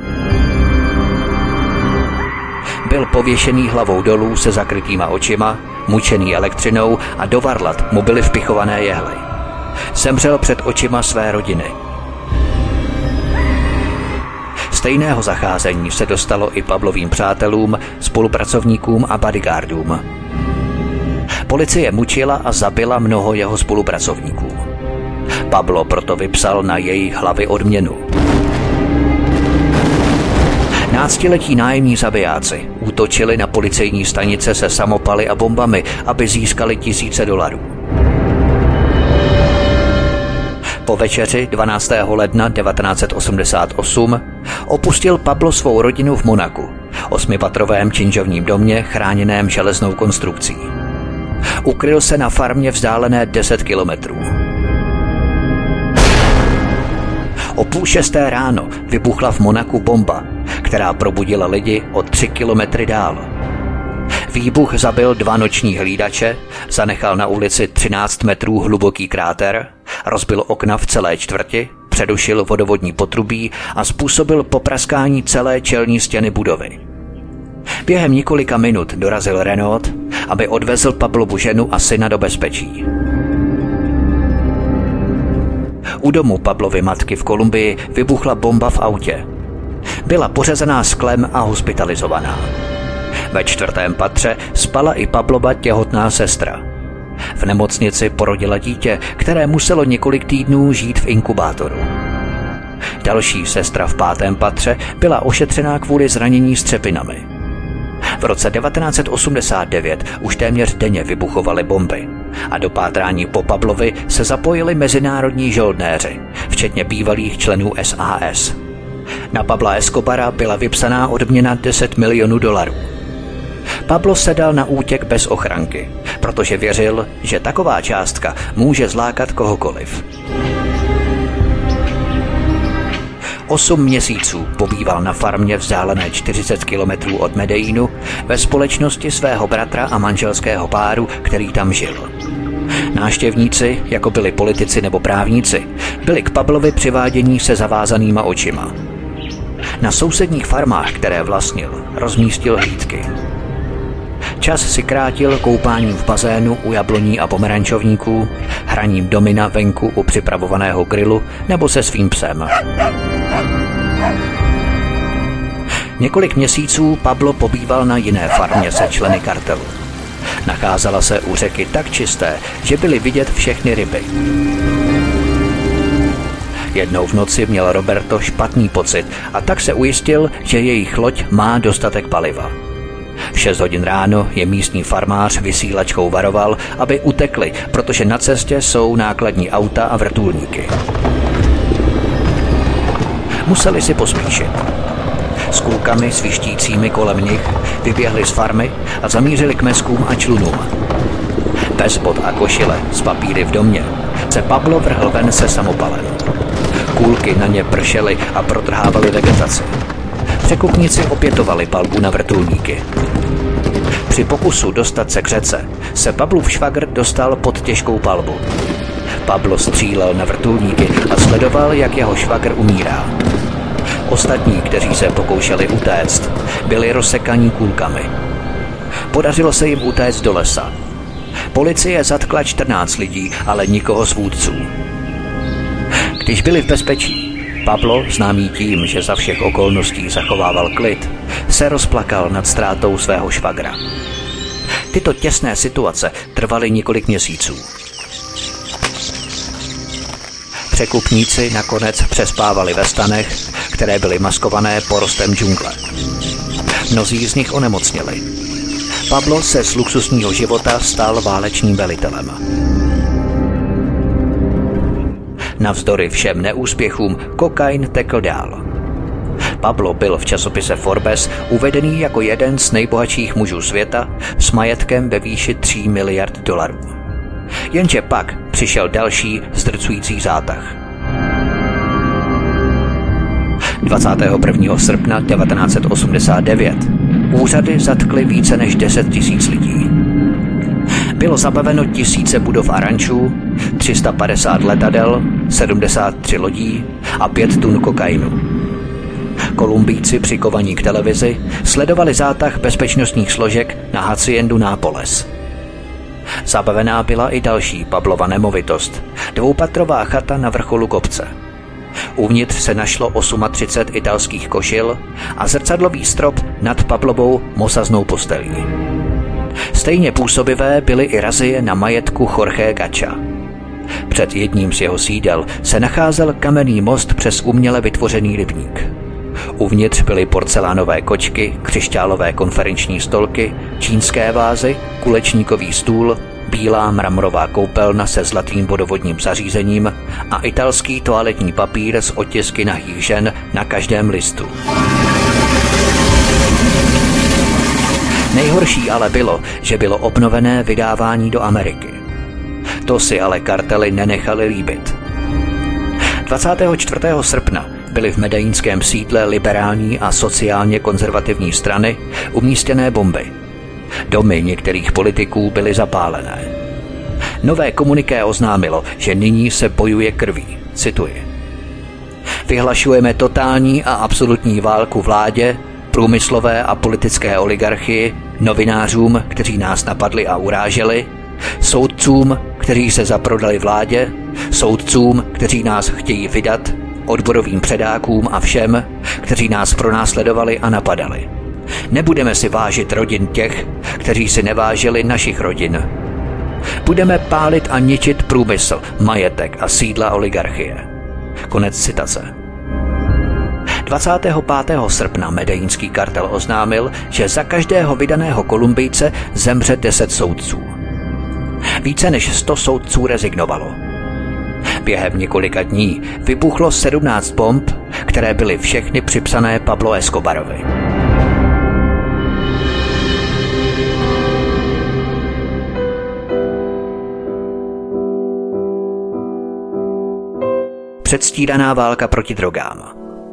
Byl pověšený hlavou dolů se zakrytýma očima, mučený elektřinou a do varlat mu byly vpichované jehly. Zemřel před očima své rodiny. Stejného zacházení se dostalo i Pablovým přátelům, spolupracovníkům a bodyguardům. Policie mučila a zabila mnoho jeho spolupracovníků. Pablo proto vypsal na jejich hlavy odměnu. Náctiletí nájemní zabijáci útočili na policejní stanice se samopaly a bombami, aby získali tisíce $. Po večeři 12. ledna 1988 opustil Pablo svou rodinu v Monaku, 8patrovém činžovním domě chráněném železnou konstrukcí. Ukryl se na farmě vzdálené 10 kilometrů. O 5:30 ráno vybuchla v Monaku bomba, která probudila lidi o 3 kilometry dál. Výbuch zabil 2 noční hlídače, zanechal na ulici 13 metrů hluboký kráter, rozbil okna v celé čtvrti, předušil vodovodní potrubí a způsobil popraskání celé čelní stěny budovy. Během několika minut dorazil Renault, aby odvezl Pablovu ženu a syna do bezpečí. U domu Pablovy matky v Kolumbii vybuchla bomba v autě. Byla pořezaná sklem a hospitalizovaná. Ve 4. patře spala i Pablova těhotná sestra. V nemocnici porodila dítě, které muselo několik týdnů žít v inkubátoru. Další sestra v 5. patře byla ošetřená kvůli zranění střepinami. V roce 1989 už téměř denně vybuchovaly bomby a do pátrání po Pablovi se zapojili mezinárodní žoldnéři, včetně bývalých členů SAS. Na Pabla Escobara byla vypsaná odměna $10 milionů. Pablo se dal na útěk bez ochranky, protože věřil, že taková částka může zlákat kohokoliv. 8 měsíců pobýval na farmě vzdálené 40 kilometrů od Medellínu ve společnosti svého bratra a manželského páru, který tam žil. Návštěvníci, jako byli politici nebo právníci, byli k Pablovi přivádění se zavázanýma očima. Na sousedních farmách, které vlastnil, rozmístil hlídky. Čas si krátil koupáním v bazénu u jabloní a pomerančovníků, hraním domina venku u připravovaného grilu nebo se svým psem. Několik měsíců Pablo pobýval na jiné farmě se členy kartelu. Nacházela se u řeky tak čisté, že byly vidět všechny ryby. Jednou v noci měl Roberto špatný pocit a tak se ujistil, že jejich loď má dostatek paliva. V 6 hodin ráno je místní farmář vysílačkou varoval, aby utekli, protože na cestě jsou nákladní auta a vrtulníky. Museli si pospíšit. S kulkami svištícími kolem nich vyběhli z farmy a zamířili k meskům a člunům. Bez bot a košile s papíry v domě se Pablo vrhl ven se samopalem. Kulky na ně pršely a protrhávaly vegetaci. Překupníci opětovali palbu na vrtulníky. Při pokusu dostat se k řece se Pavlův švagr dostal pod těžkou palbu. Pablo střílel na vrtulníky a sledoval, jak jeho švagr umírá. Ostatní, kteří se pokoušeli utéct, byli rozsekaní kulkami. Podařilo se jim utéct do lesa. Policie zatkla 14 lidí, ale nikoho z vůdců. Když byli v bezpečí, Pablo, známý tím, že za všech okolností zachovával klid, se rozplakal nad ztrátou svého švagra. Tyto těsné situace trvaly několik měsíců. Překupníci nakonec přespávali ve stanech, které byly maskované porostem džungle. Mnozí z nich onemocněli. Pablo se z luxusního života stal válečným velitelem. Navzdory všem neúspěchům kokain tekl dál. Pablo byl v časopise Forbes uvedený jako jeden z nejbohatších mužů světa s majetkem ve výši $3 miliard. Jenže pak přišel další zdrcující zátah. 21. srpna 1989 úřady zatkly více než 10 000 lidí. Bylo zabaveno tisíce budov a rančů, 350 letadel, 73 lodí a 5 tun kokainu. Kolumbijci přikovaní k televizi sledovali zátah bezpečnostních složek na haciendu Nápoles. Zabavená byla i další Pablova nemovitost, dvoupatrová chata na vrcholu kopce. Uvnitř se našlo 38 italských košil a zrcadlový strop nad Pablovou mosaznou postelí. Stejně působivé byly i razie na majetku Jorge Gacha. Před jedním z jeho sídel se nacházel kamenný most přes uměle vytvořený rybník. Uvnitř byly porcelánové kočky, křišťálové konferenční stolky, čínské vázy, kulečníkový stůl, bílá mramorová koupelna se zlatým vodovodním zařízením a italský toaletní papír s otisky nahých žen na každém listu. Nejhorší ale bylo, že bylo obnovené vydávání do Ameriky. To si ale kartely nenechali líbit. 24. srpna byly v medellínském sídle liberální a sociálně konzervativní strany umístěné bomby. Domy některých politiků byly zapálené. Nové komuniké oznámilo, že nyní se bojuje krví. Cituji. Vyhlašujeme totální a absolutní válku vládě, průmyslové a politické oligarchii, novinářům, kteří nás napadli a uráželi, soudcům, kteří se zaprodali vládě, soudcům, kteří nás chtějí vydat, odborovým předákům a všem, kteří nás pronásledovali a napadali. Nebudeme si vážit rodin těch, kteří si nevážili našich rodin. Budeme pálit a ničit průmysl, majetek a sídla oligarchie. Konec citace. 25. srpna medellínský kartel oznámil, že za každého vydaného Kolumbijce zemře 10 soudců. Více než 100 soudců rezignovalo. Během několika dní vybuchlo 17 bomb, které byly všechny připsané Pablo Escobarovi. Předstíraná válka proti drogám.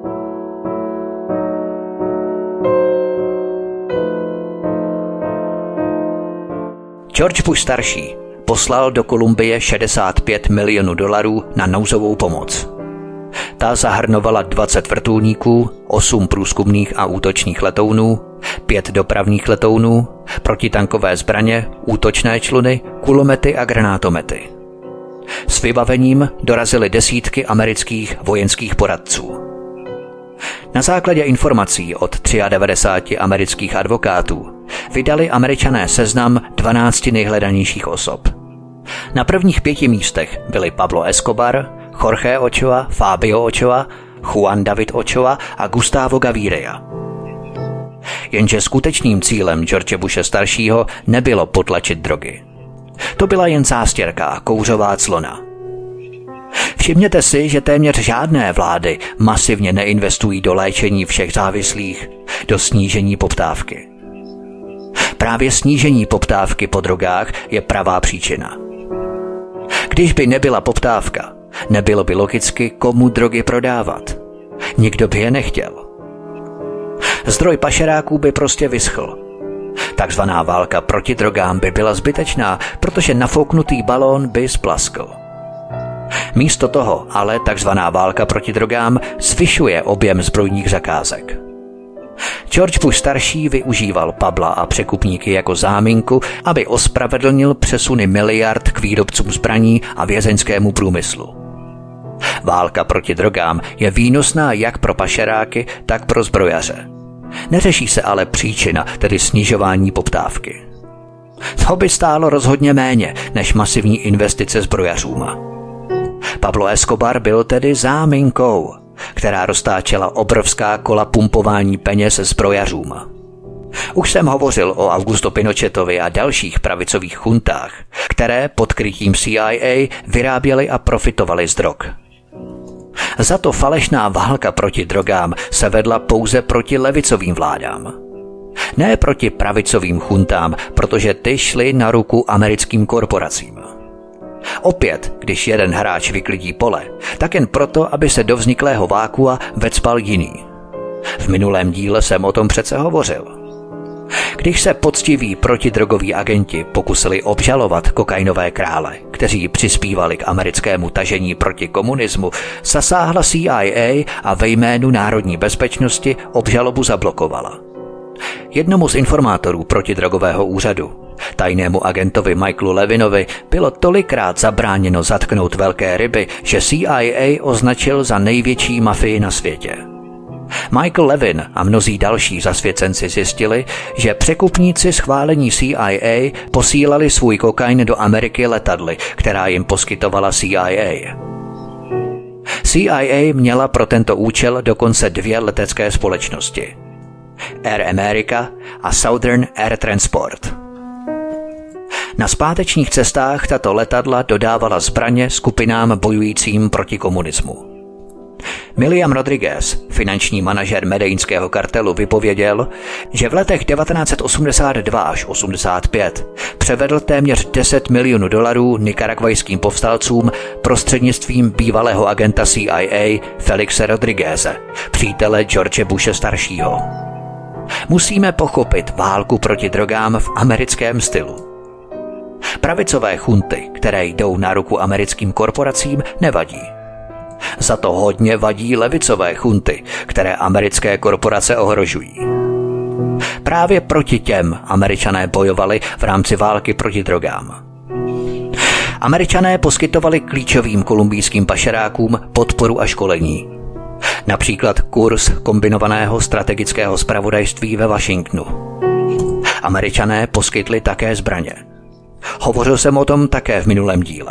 George Bush starší poslal do Kolumbie $65 milionů na nouzovou pomoc. Ta zahrnovala 20 vrtulníků, 8 průzkumných a útočných letounů, 5 dopravních letounů, protitankové zbraně, útočné čluny, kulomety a granátomety. S vybavením dorazily desítky amerických vojenských poradců. Na základě informací od 93 amerických advokátů vydali Američané seznam 12 nejhledanějších osob. Na prvních 5 místech byli Pablo Escobar, Jorge Ochoa, Fabio Ochoa, Juan David Ochoa a Gustavo Gaviria. Jenže skutečným cílem George Bushe staršího nebylo potlačit drogy. To byla jen zástěrka a kouřová clona. Všimněte si, že téměř žádné vlády masivně neinvestují do léčení všech závislých, do snížení poptávky. Právě snížení poptávky po drogách je pravá příčina. Když by nebyla poptávka, nebylo by logicky komu drogy prodávat. Nikdo by je nechtěl. Zdroj pašeráků by prostě vyschl. Takzvaná válka proti drogám by byla zbytečná, protože nafouknutý balón by splaskl. Místo toho ale takzvaná válka proti drogám zvyšuje objem zbrojních zakázek. George Bush starší využíval Pabla a překupníky jako záminku, aby ospravedlnil přesuny miliard k výrobcům zbraní a vězeňskému průmyslu. Válka proti drogám je výnosná jak pro pašeráky, tak pro zbrojaře. Neřeší se ale příčina, tedy snižování poptávky. To by stálo rozhodně méně než masivní investice zbrojařům. Pablo Escobar byl tedy záminkou, která roztáčela obrovská kola pumpování peněz zbrojařům. Už jsem hovořil o Augusto Pinochetovi a dalších pravicových chuntách, které pod krytím CIA vyráběly a profitovaly z drog. Za to falešná válka proti drogám se vedla pouze proti levicovým vládám. Ne proti pravicovým chuntám, protože ty šly na ruku americkým korporacím. Opět, když jeden hráč vyklidí pole, tak jen proto, aby se do vzniklého vákua vecpal jiný. V minulém díle jsem o tom přece hovořil. Když se poctiví protidrogoví agenti pokusili obžalovat kokainové krále, kteří přispívali k americkému tažení proti komunismu, zasáhla CIA a ve jménu národní bezpečnosti obžalobu zablokovala. Jednomu z informátorů protidrogového úřadu, tajnému agentovi Michaelu Levinovi, bylo tolikrát zabráněno zatknout velké ryby, že CIA označil za největší mafii na světě. Michael Levin a mnozí další zasvěcenci zjistili, že překupníci schválení CIA posílali svůj kokain do Ameriky letadly, která jim poskytovala CIA. CIA měla pro tento účel dokonce 2 letecké společnosti. Air America a Southern Air Transport. Na zpátečních cestách tato letadla dodávala zbraně skupinám bojujícím proti komunismu. William Rodriguez, finanční manažer medellínského kartelu, vypověděl, že v letech 1982 až 85 převedl téměř $10 milionů nikaragvajským povstalcům prostřednictvím bývalého agenta CIA Felixe Rodrigueze, přítele George Bushe staršího. Musíme pochopit válku proti drogám v americkém stylu. Pravicové chunty, které jdou na ruku americkým korporacím, nevadí. Za to hodně vadí levicové chunty, které americké korporace ohrožují. Právě proti těm Američané bojovali v rámci války proti drogám. Američané poskytovali klíčovým kolumbijským pašerákům podporu a školení. Například kurz kombinovaného strategického zpravodajství ve Washingtonu. Američané poskytli také zbraně. Hovořil jsem o tom také v minulém díle.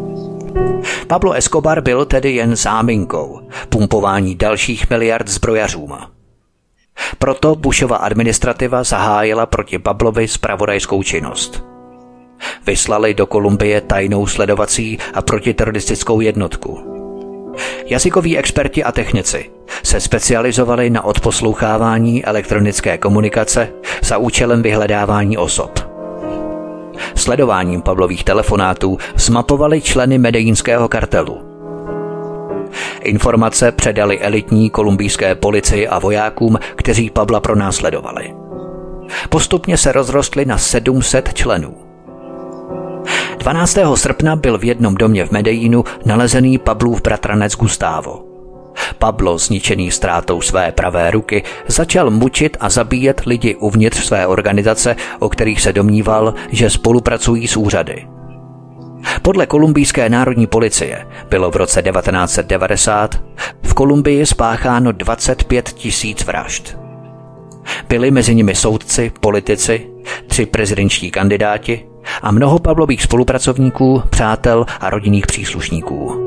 Pablo Escobar byl tedy jen záminkou pumpování dalších miliard zbrojařům. Proto Bushova administrativa zahájila proti Pablovi zpravodajskou činnost. Vyslali do Kolumbie tajnou sledovací a protiteroristickou jednotku. Jazykoví experti a technici se specializovali na odposlouchávání elektronické komunikace za účelem vyhledávání osob. Sledováním Pablových telefonátů zmapovali členy medellínského kartelu. Informace předali elitní kolumbijské policii a vojákům, kteří Pabla pronásledovali. Postupně se rozrostly na 700 členů. 12. srpna byl v jednom domě v Medellínu nalezený Pablův bratranec Gustavo. Pablo, zničený ztrátou své pravé ruky, začal mučit a zabíjet lidi uvnitř své organizace, o kterých se domníval, že spolupracují s úřady. Podle kolumbijské národní policie bylo v roce 1990 v Kolumbii spácháno 25 000 vražd. Byli mezi nimi soudci, politici, 3 prezidentští kandidáti a mnoho Pablových spolupracovníků, přátel a rodinných příslušníků.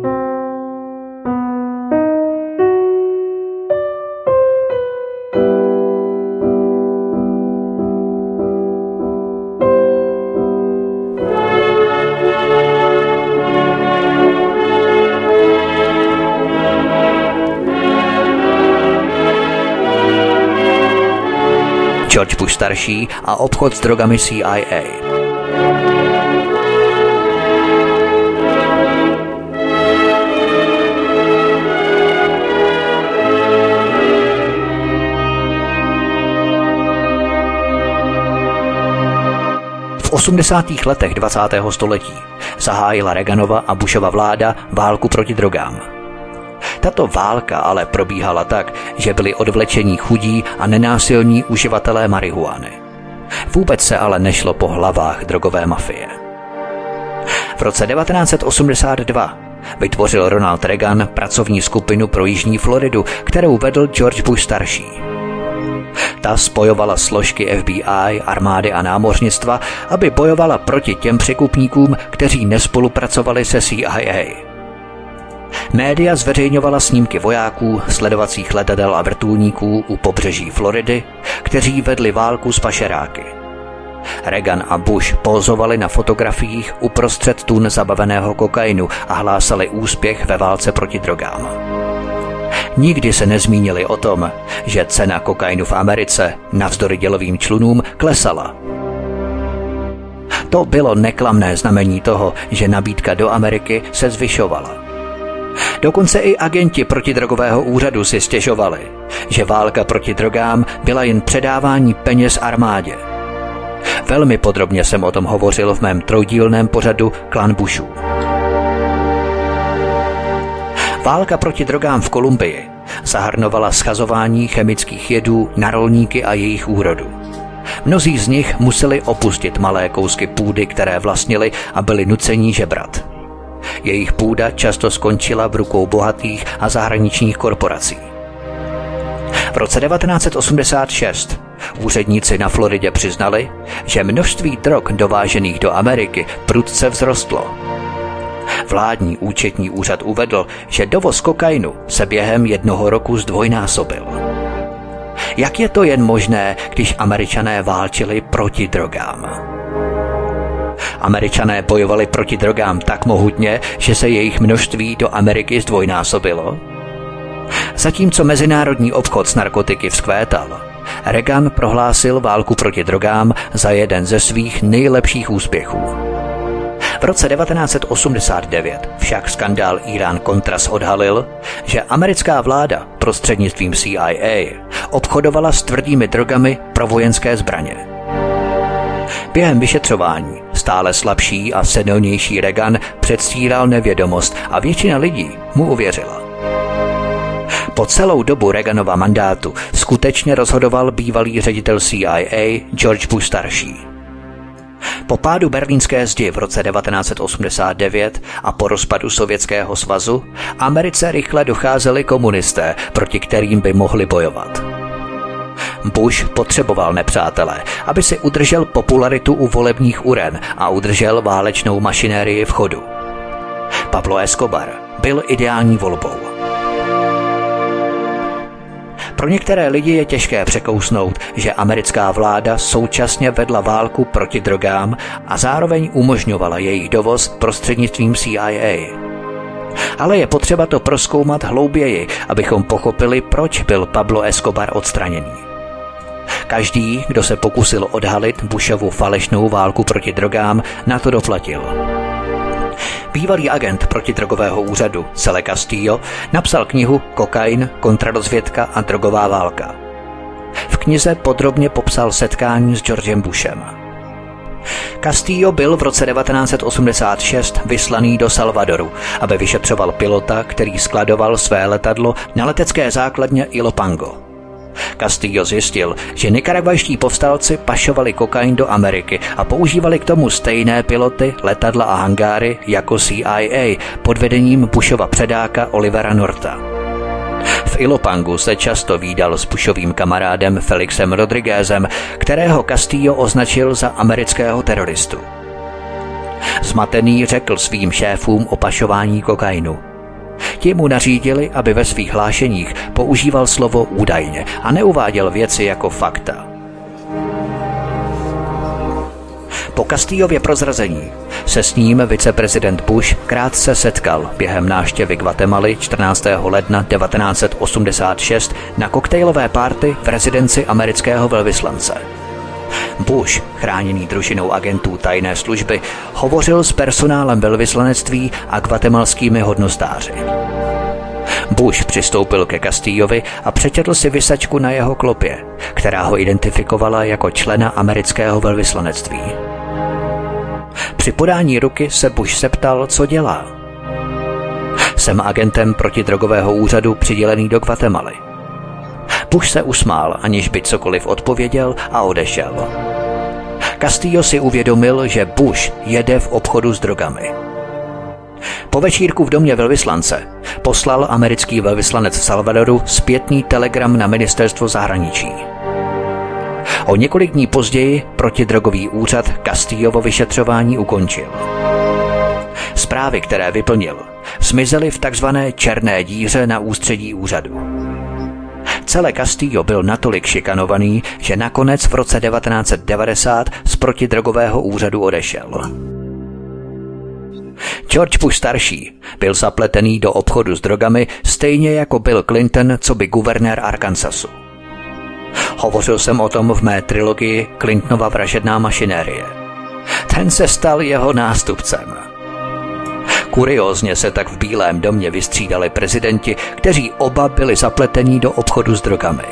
George Bush starší a obchod s drogami CIA. V 80. letech 20. století zahájila Reaganova a Bushova vláda válku proti drogám. Tato válka ale probíhala tak, že byli odvlečení chudí a nenásilní uživatelé marihuany. Vůbec se ale nešlo po hlavách drogové mafie. V roce 1982 vytvořil Ronald Reagan pracovní skupinu pro jižní Floridu, kterou vedl George Bush starší. Ta spojovala složky FBI, armády a námořnictva, aby bojovala proti těm překupníkům, kteří nespolupracovali se CIA. Média zveřejňovala snímky vojáků, sledovacích letadel a vrtulníků u pobřeží Floridy, kteří vedli válku s pašeráky. Reagan a Bush pózovali na fotografiích uprostřed tun zabaveného kokainu a hlásali úspěch ve válce proti drogám. Nikdy se nezmínili o tom, že cena kokainu v Americe navzdory dělovým člunům klesala. To bylo neklamné znamení toho, že nabídka do Ameriky se zvyšovala. Dokonce i agenti protidrogového úřadu si stěžovali, že válka proti drogám byla jen předávání peněz armádě. Velmi podrobně jsem o tom hovořil v mém trojdílném pořadu Klan Bushů. Válka proti drogám v Kolumbii zahrnovala schazování chemických jedů na rolníky a jejich úrodu. Mnozí z nich museli opustit malé kousky půdy, které vlastnili, a byli nuceni žebrat. Jejich půda často skončila v rukou bohatých a zahraničních korporací. V roce 1986 úředníci na Floridě přiznali, že množství drog dovážených do Ameriky prudce vzrostlo. Vládní účetní úřad uvedl, že dovoz kokainu se během 1 roku zdvojnásobil. Jak je to jen možné, když Američané válčili proti drogám? Američané bojovali proti drogám tak mohutně, že se jejich množství do Ameriky zdvojnásobilo? Zatímco mezinárodní obchod s narkotiky vzkvétal, Reagan prohlásil válku proti drogám za jeden ze svých nejlepších úspěchů. V roce 1989 však skandál Irán-Contras odhalil, že americká vláda prostřednictvím CIA obchodovala s tvrdými drogami pro vojenské zbraně. Během vyšetřování stále slabší a senilnější Reagan předstíral nevědomost a většina lidí mu uvěřila. Po celou dobu Reaganova mandátu skutečně rozhodoval bývalý ředitel CIA George Bush starší. Po pádu Berlínské zdi v roce 1989 a po rozpadu Sovětského svazu Americe rychle docházeli komunisté, proti kterým by mohli bojovat. Bush potřeboval nepřátele, aby si udržel popularitu u volebních uren a udržel válečnou mašinérii v chodu. Pablo Escobar byl ideální volbou. Pro některé lidi je těžké překousnout, že americká vláda současně vedla válku proti drogám a zároveň umožňovala jejich dovoz prostřednictvím CIA. Ale je potřeba to prozkoumat hlouběji, abychom pochopili, proč byl Pablo Escobar odstraněný. Každý, kdo se pokusil odhalit Bushovu falešnou válku proti drogám, na to doplatil. Bývalý agent protidrogového úřadu Cele Castillo napsal knihu Kokain, kontrarozvědka a drogová válka. V knize podrobně popsal setkání s Georgem Bushem. Castillo byl v roce 1986 vyslaný do Salvadoru, aby vyšetřoval pilota, který skladoval své letadlo na letecké základně Ilopango. Castillo zjistil, že nikaragvajští povstalci pašovali kokain do Ameriky a používali k tomu stejné piloty, letadla a hangáry jako CIA pod vedením Bushova předáka Olivera Norta. V Ilopangu se často vídal s Bushovým kamarádem Felixem Rodriguezem, kterého Castillo označil za amerického teroristu. Zmatený řekl svým šéfům o pašování kokainu. Ti mu nařídili, aby ve svých hlášeních používal slovo údajně a neuváděl věci jako fakta. Po Castillově prozrazení se s ním viceprezident Bush krátce setkal během návštěvy Guatemaly 14. ledna 1986 na koktejlové party v rezidenci amerického velvyslance. Bush, chráněný družinou agentů tajné služby, hovořil s personálem velvyslanectví a guatemalskými hodnostáři. Bush přistoupil ke Castillovi a přečetl si visačku na jeho klopě, která ho identifikovala jako člena amerického velvyslanectví. Při podání ruky se Bush zeptal, co dělá. Jsem agentem protidrogového úřadu přidělený do Guatemaly. Bush se usmál, aniž by cokoliv odpověděl, a odešel. Castillo si uvědomil, že Bush jede v obchodu s drogami. Po večírku v domě velvyslance poslal americký velvyslanec v Salvadoru zpětný telegram na ministerstvo zahraničí. O několik dní později protidrogový úřad Castillovo vyšetřování ukončil. Zprávy, které vyplnil, zmizely v takzvané černé díře na ústředí úřadu. Celé Castillo byl natolik šikanovaný, že nakonec v roce 1990 z protidrogového úřadu odešel. George Bush starší byl zapletený do obchodu s drogami stejně jako Bill Clinton, co by guvernér Arkansasu. Hovořil jsem o tom v mé trilogii Clintonova vražedná mašinérie. Ten se stal jeho nástupcem. Kuriózně se tak v Bílém domě vystřídali prezidenti, kteří oba byli zapletení do obchodu s drogami.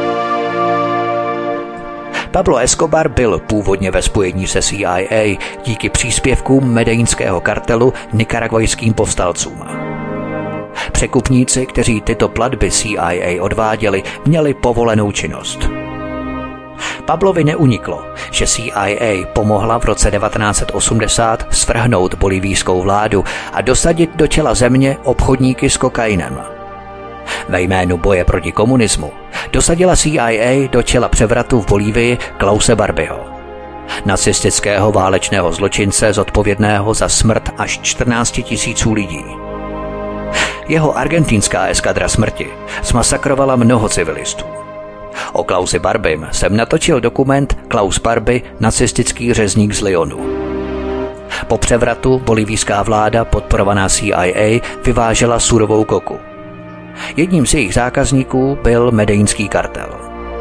Pablo Escobar byl původně ve spojení se CIA díky příspěvkům medellínského kartelu nikaragvajským povstalcům. Překupníci, kteří tyto platby CIA odváděli, měli povolenou činnost. Pablovi neuniklo, že CIA pomohla v roce 1980 svrhnout bolivijskou vládu a dosadit do čela země obchodníky s kokainem. Ve jménu boje proti komunismu dosadila CIA do čela převratu v Bolívii Klause Barbiho, nacistického válečného zločince zodpovědného za smrt až 14 000 lidí. Jeho argentinská eskadra smrti zmasakrovala mnoho civilistů. O Klausi Barbim jsem natočil dokument Klaus Barbie, nacistický řezník z Lyonu. Po převratu bolivijská vláda podporovaná CIA vyvážela surovou koku. Jedním z jejich zákazníků byl medellínský kartel.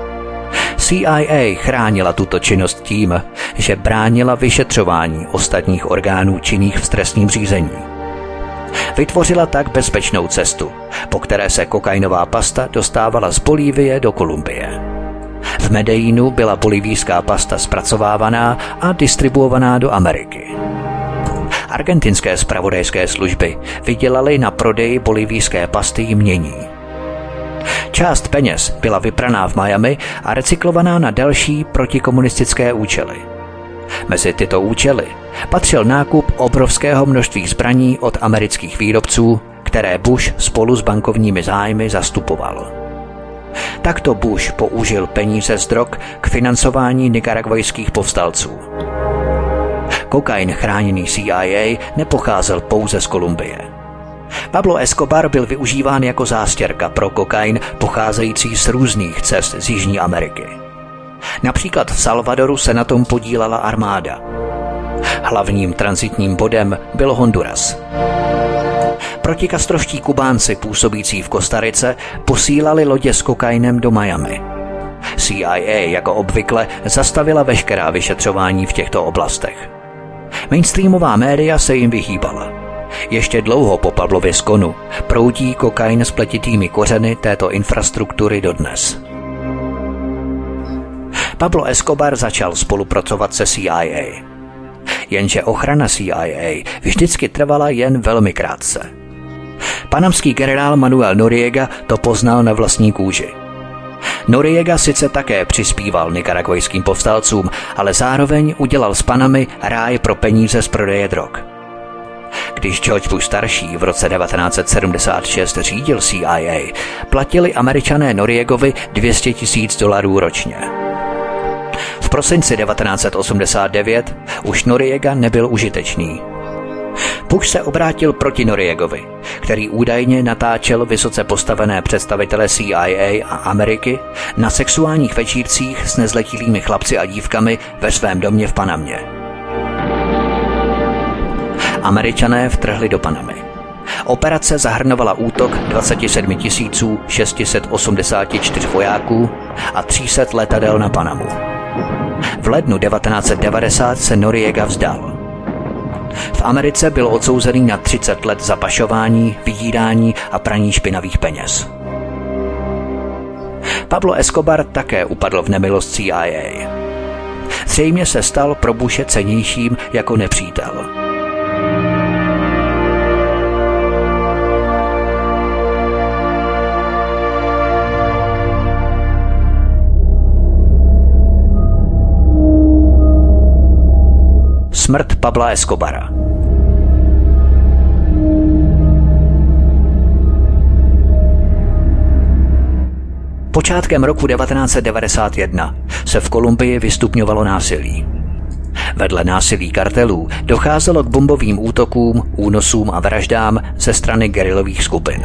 CIA chránila tuto činnost tím, že bránila vyšetřování ostatních orgánů činných v trestním řízení. Vytvořila tak bezpečnou cestu, po které se kokainová pasta dostávala z Bolívie do Kolumbie. V Medellínu byla bolivijská pasta zpracovávaná a distribuovaná do Ameriky. Argentinské zpravodajské služby vydělaly na prodeji bolivijské pasty jmění. Část peněz byla vypraná v Miami a recyklovaná na další protikomunistické účely. Mezi tyto účely patřil nákup obrovského množství zbraní od amerických výrobců, které Bush spolu s bankovními zájmy zastupoval. Takto Bush použil peníze z drog k financování nikaragvajských povstalců. Kokain chráněný CIA nepocházel pouze z Kolumbie. Pablo Escobar byl využíván jako zástěrka pro kokain pocházející z různých cest z Jižní Ameriky. Například v Salvadoru se na tom podílela armáda. Hlavním tranzitním bodem byl Honduras. Protikastrovští Kubánci působící v Kostarice posílali lodě s kokainem do Miami. CIA jako obvykle zastavila veškerá vyšetřování v těchto oblastech. Mainstreamová média se jim vyhýbala. Ještě dlouho po Pablově skonu proudí kokain s pletitými kořeny této infrastruktury dodnes. Pablo Escobar začal spolupracovat se CIA. Jenže ochrana CIA vždycky trvala jen velmi krátce. Panamský generál Manuel Noriega to poznal na vlastní kůži. Noriega sice také přispíval nikaragvajským povstalcům, ale zároveň udělal z Panamy ráj pro peníze z prodeje drog. Když George Bush starší v roce 1976 řídil CIA, platili Američané Noriegovi $200,000 ročně. V prosinci 1989 už Noriega nebyl užitečný. Bush se obrátil proti Noriegovi, který údajně natáčel vysoce postavené představitele CIA a Ameriky na sexuálních večírcích s nezletilými chlapci a dívkami ve svém domě v Panamě. Američané vtrhli do Panamy. Operace zahrnovala útok 27 684 vojáků a 300 letadel na Panamu. V lednu 1990 se Noriega vzdal. V Americe byl odsouzený na 30 let za pašování, vydírání a praní špinavých peněz. Pablo Escobar také upadl v nemilost CIA. Z zřejmě se stal pro Bushe cennějším jako nepřítel. Smrt Pabla Escobara. Počátkem roku 1991 se v Kolumbii vystupňovalo násilí. Vedle násilí kartelů docházelo k bombovým útokům, únosům a vraždám ze strany gerilových skupin.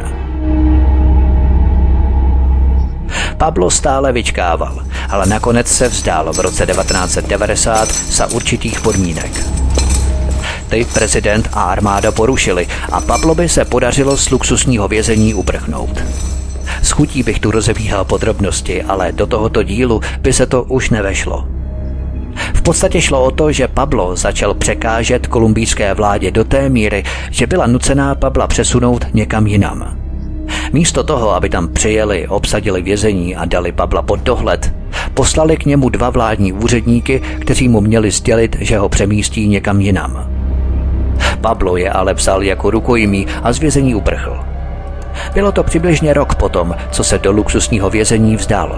Pablo stále vyčkával, ale nakonec se vzdal v roce 1990 za určitých podmínek. Ty prezident a armáda porušili a Pablovi se podařilo z luxusního vězení uprchnout. S chutí bych tu rozebíhal podrobnosti, ale do tohoto dílu by se to už nevešlo. V podstatě šlo o to, že Pablo začal překážet kolumbijské vládě do té míry, že byla nucená Pabla přesunout někam jinam. Místo toho, aby tam přijeli, obsadili vězení a dali Pabla pod dohled, poslali k němu 2 vládní úředníky, kteří mu měli sdělit, že ho přemístí někam jinam. Pablo je ale vzal jako rukojmí a z vězení uprchl. Bylo to přibližně rok potom, co se do luxusního vězení vzdal.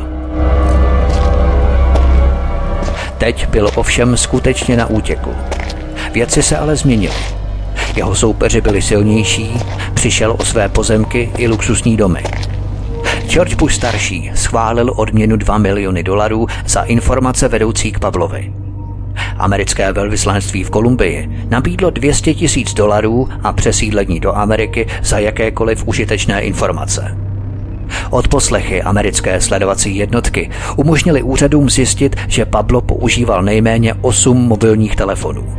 Teď byl ovšem skutečně na útěku. Věci se ale změnily. Jeho soupeři byli silnější, přišel o své pozemky i luxusní domy. George Bush starší schválil odměnu $2 miliony za informace vedoucí k Pablovi. Americké velvyslanectví v Kolumbii nabídlo $200 000 a přesídlení do Ameriky za jakékoliv užitečné informace. Odposlechy americké sledovací jednotky umožnily úřadům zjistit, že Pablo používal nejméně 8 mobilních telefonů.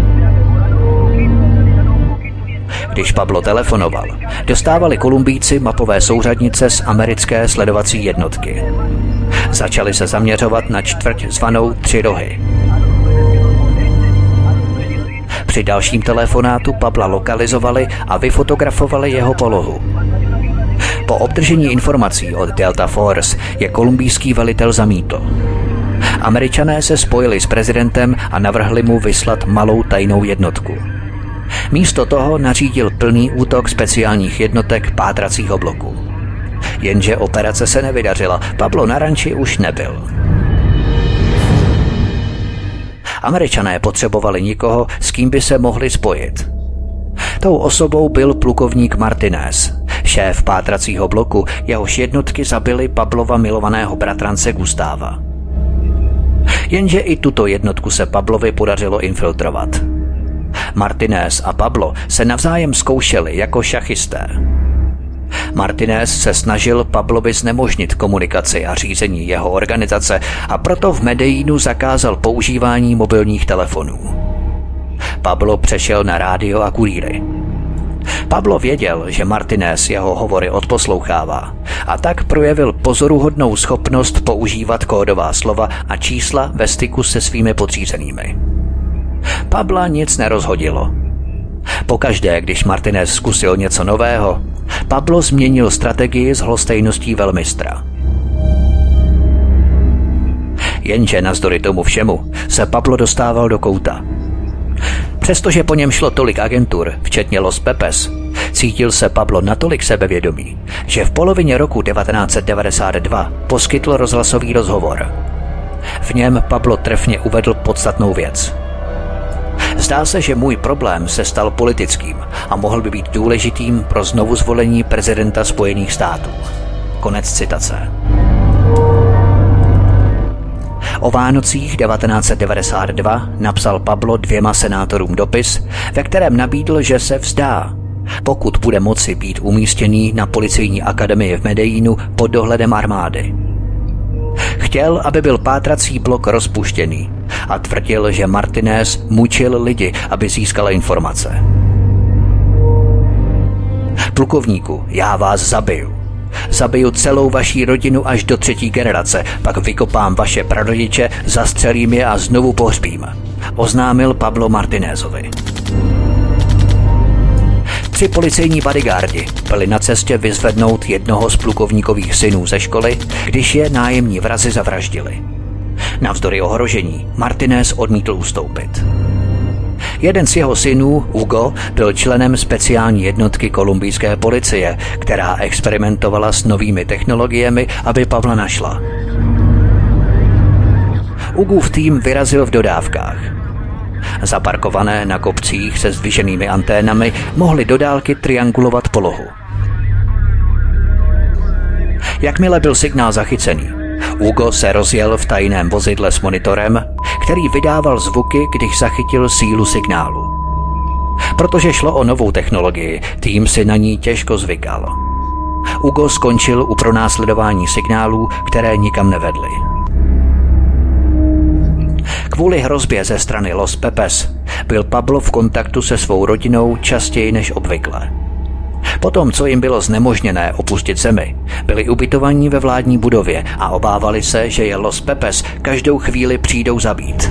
Když Pablo telefonoval, dostávali Kolumbijci mapové souřadnice z americké sledovací jednotky. Začali se zaměřovat na čtvrť zvanou 3 rohy. Při dalším telefonátu Pabla lokalizovali a vyfotografovali jeho polohu. Po obdržení informací od Delta Force je kolumbijský velitel zamítl. Američané se spojili s prezidentem a navrhli mu vyslat malou tajnou jednotku. Místo toho nařídil plný útok speciálních jednotek pátracího bloku. Jenže operace se nevydařila, Pablo na ranči už nebyl. Američané potřebovali nikoho, s kým by se mohli spojit. Tou osobou byl plukovník Martinez, šéf pátracího bloku, jehož jednotky zabili Pablova milovaného bratrance Gustáva. Jenže i tuto jednotku se Pablovi podařilo infiltrovat. Martinez a Pablo se navzájem zkoušeli jako šachisté. Martinez se snažil Pablovi znemožnit komunikaci a řízení jeho organizace a proto v Medellínu zakázal používání mobilních telefonů. Pablo přešel na rádio a kurýry. Pablo věděl, že Martinez jeho hovory odposlouchává a tak projevil pozoruhodnou schopnost používat kódová slova a čísla ve styku se svými podřízenými. Pabla nic nerozhodilo. Pokaždé, když Martinez zkusil něco nového, Pablo změnil strategii s lhostejností velmistra. Jenže navzdory tomu všemu se Pablo dostával do kouta. Přestože po něm šlo tolik agentur, včetně Los Pepes, cítil se Pablo natolik sebevědomý, že v polovině roku 1992 poskytl rozhlasový rozhovor. V něm Pablo trefně uvedl podstatnou věc. Zdá se, že můj problém se stal politickým a mohl by být důležitým pro znovuzvolení prezidenta Spojených států. Konec citace. O Vánocích 1992 napsal Pablo 2 senátorům dopis, ve kterém nabídl, že se vzdá, pokud bude moci být umístěný na policejní akademii v Medellínu pod dohledem armády. Chtěl, aby byl pátrací blok rozpuštěný a tvrdil, že Martinez mučil lidi, aby získal informace. Plukovníku, já vás zabiju. Zabiju celou vaší rodinu až do 3. generace, pak vykopám vaše prarodiče, zastřelím je a znovu pohřbím, oznámil Pablo Martinezovi. 3 policejní bodyguardi byli na cestě vyzvednout jednoho z plukovníkových synů ze školy, když je nájemní vrazi zavraždili. Navzdory ohrožení Martinez odmítl ustoupit. Jeden z jeho synů, Hugo, byl členem speciální jednotky kolumbijské policie, která experimentovala s novými technologiemi, aby Pavla našla. Hugův tým vyrazil v dodávkách. Zaparkované na kopcích se zdviženými anténami mohly do dálky triangulovat polohu. Jakmile byl signál zachycený, Hugo se rozjel v tajném vozidle s monitorem, který vydával zvuky, když zachytil sílu signálu. Protože šlo o novou technologii, tým si na ní těžko zvykal. Hugo skončil u pronásledování signálů, které nikam nevedly. Kvůli hrozbě ze strany Los Pepes byl Pablo v kontaktu se svou rodinou častěji než obvykle. Potom, co jim bylo znemožněné opustit zemi, byli ubytovaní ve vládní budově a obávali se, že je Los Pepes každou chvíli přijdou zabít.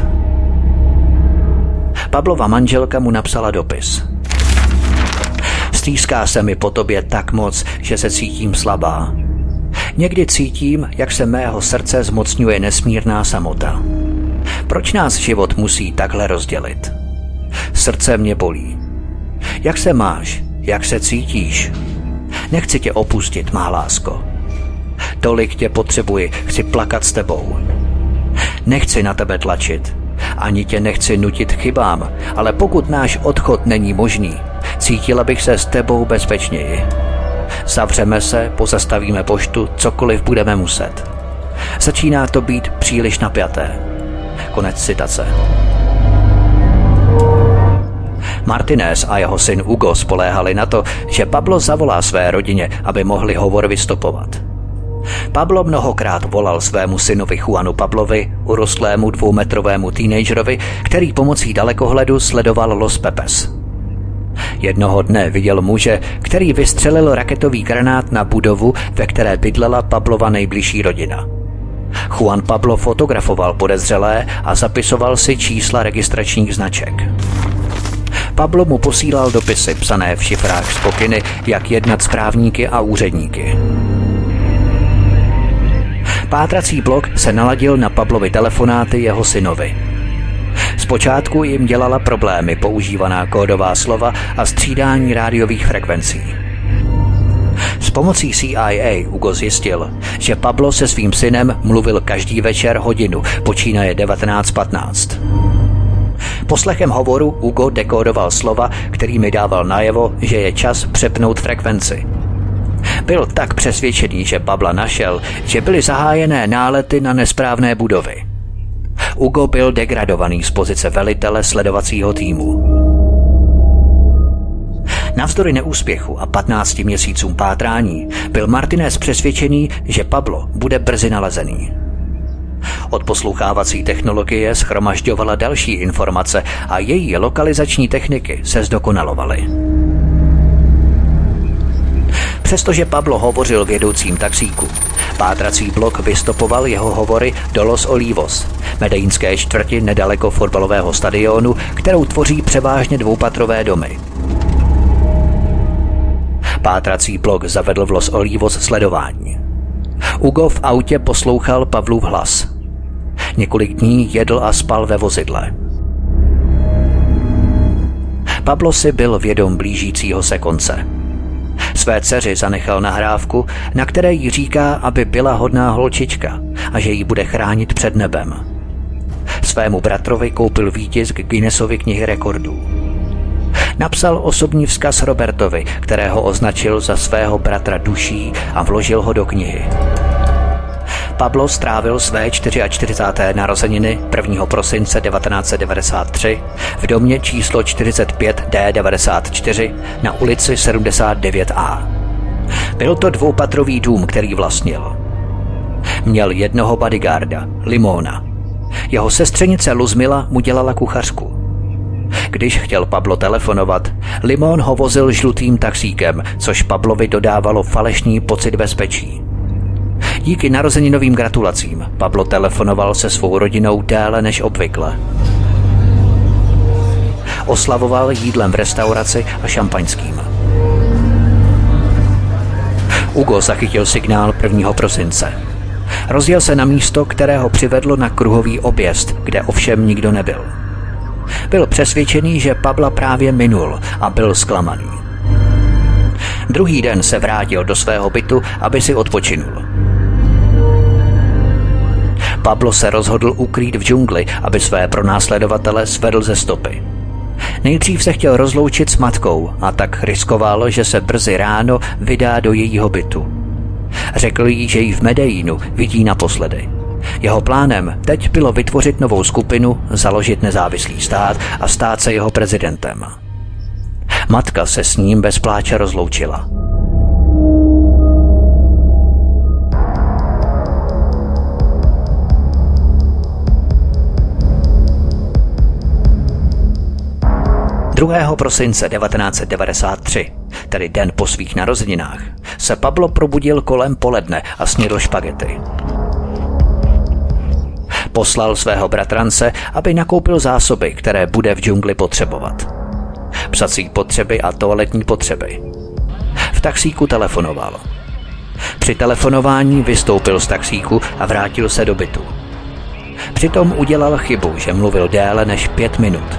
Pablova manželka mu napsala dopis. Stýská se mi po tobě tak moc, že se cítím slabá. Někdy cítím, jak se mého srdce zmocňuje nesmírná samota. Proč nás život musí takhle rozdělit? Srdce mě bolí. Jak se máš? Jak se cítíš? Nechci tě opustit, má lásko. Tolik tě potřebuji, chci plakat s tebou. Nechci na tebe tlačit, ani tě nechci nutit chybám, ale pokud náš odchod není možný, cítila bych se s tebou bezpečněji. Zavřeme se, pozastavíme poštu, cokoliv budeme muset. Začíná to být příliš napjaté. Konec citace. Martinez a jeho syn Hugo spoléhali na to, že Pablo zavolá své rodině, aby mohli hovor vystopovat. Pablo mnohokrát volal svému synovi Juanu Pablovi, urostlému 2metrovému teenagerovi, který pomocí dalekohledu sledoval Los Pepes. Jednoho dne viděl muže, který vystřelil raketový granát na budovu, ve které bydlela Pablova nejbližší rodina. Juan Pablo fotografoval podezřelé a zapisoval si čísla registračních značek. Pablo mu posílal dopisy psané v šifrách s pokyny, jak jednat s právníky a úředníky. Pátrací blok se naladil na Pablovy telefonáty jeho synovi. Zpočátku jim dělala problémy používaná kódová slova a střídání rádiových frekvencí. S pomocí CIA Hugo zjistil, že Pablo se svým synem mluvil každý večer hodinu, počínaje 19:15. Poslechem hovoru Hugo dekódoval slova, kterými dával najevo, že je čas přepnout frekvenci. Byl tak přesvědčený, že Pabla našel, že byly zahájené nálety na nesprávné budovy. Hugo byl degradovaný z pozice velitele sledovacího týmu. Navzdory neúspěchu a 15 měsícům pátrání byl Martinez přesvědčený, že Pablo bude brzy nalezený. Odposlouchávací technologie shromažďovala další informace a její lokalizační techniky se zdokonalovaly. Přestože Pablo hovořil vědoucím taxíku, pátrací blok vystopoval jeho hovory do Los Olivos, medellínské čtvrti nedaleko fotbalového stadionu, kterou tvoří převážně dvoupatrové domy. Pátrací blok zavedl v Los Olivos sledování. Hugo v autě poslouchal Pavlův hlas. Několik dní jedl a spal ve vozidle. Pablo si byl vědom blížícího se konce. Své dceři zanechal nahrávku, na které jí říká, aby byla hodná holčička a že ji bude chránit před nebem. Svému bratrovi koupil výtisk Guinnessovy knihy rekordů. Napsal osobní vzkaz Robertovi, kterého označil za svého bratra duší a vložil ho do knihy. Pablo strávil své 44. narozeniny 1. prosince 1993 v domě číslo 45D94 na ulici 79A. Byl to dvoupatrový dům, který vlastnil. Měl jednoho bodyguarda, Limona. Jeho sestřenice Luzmila mu dělala kuchařku. Když chtěl Pablo telefonovat, Limón ho vozil žlutým taxíkem, což Pablovi dodávalo falešný pocit bezpečí. Díky narozeninovým gratulacím Pablo telefonoval se svou rodinou déle než obvykle. Oslavoval jídlem v restauraci a šampaňským. Hugo zachytil signál 1. prosince. Rozjel se na místo, které ho přivedlo na kruhový objezd, kde ovšem nikdo nebyl. Byl přesvědčený, že Pabla právě minul a byl zklamaný. Druhý den se vrátil do svého bytu, aby si odpočinul. Pablo se rozhodl ukrýt v džungli, aby své pronásledovatele svedl ze stopy. Nejdřív se chtěl rozloučit s matkou a tak riskoval, že se brzy ráno vydá do jejího bytu. Řekl jí, že ji v Medellínu vidí naposledy. Jeho plánem teď bylo vytvořit novou skupinu, založit nezávislý stát a stát se jeho prezidentem. Matka se s ním bez pláče rozloučila. Prosince 1993, tedy den po svých narozeninách, se Pablo probudil kolem poledne a snědl špagety. Poslal svého bratrance, aby nakoupil zásoby, které bude v džungli potřebovat. Psací potřeby a toaletní potřeby. V taxíku telefonoval. Při telefonování vystoupil z taxíku a vrátil se do bytu. Přitom udělal chybu, že mluvil déle než 5 minut.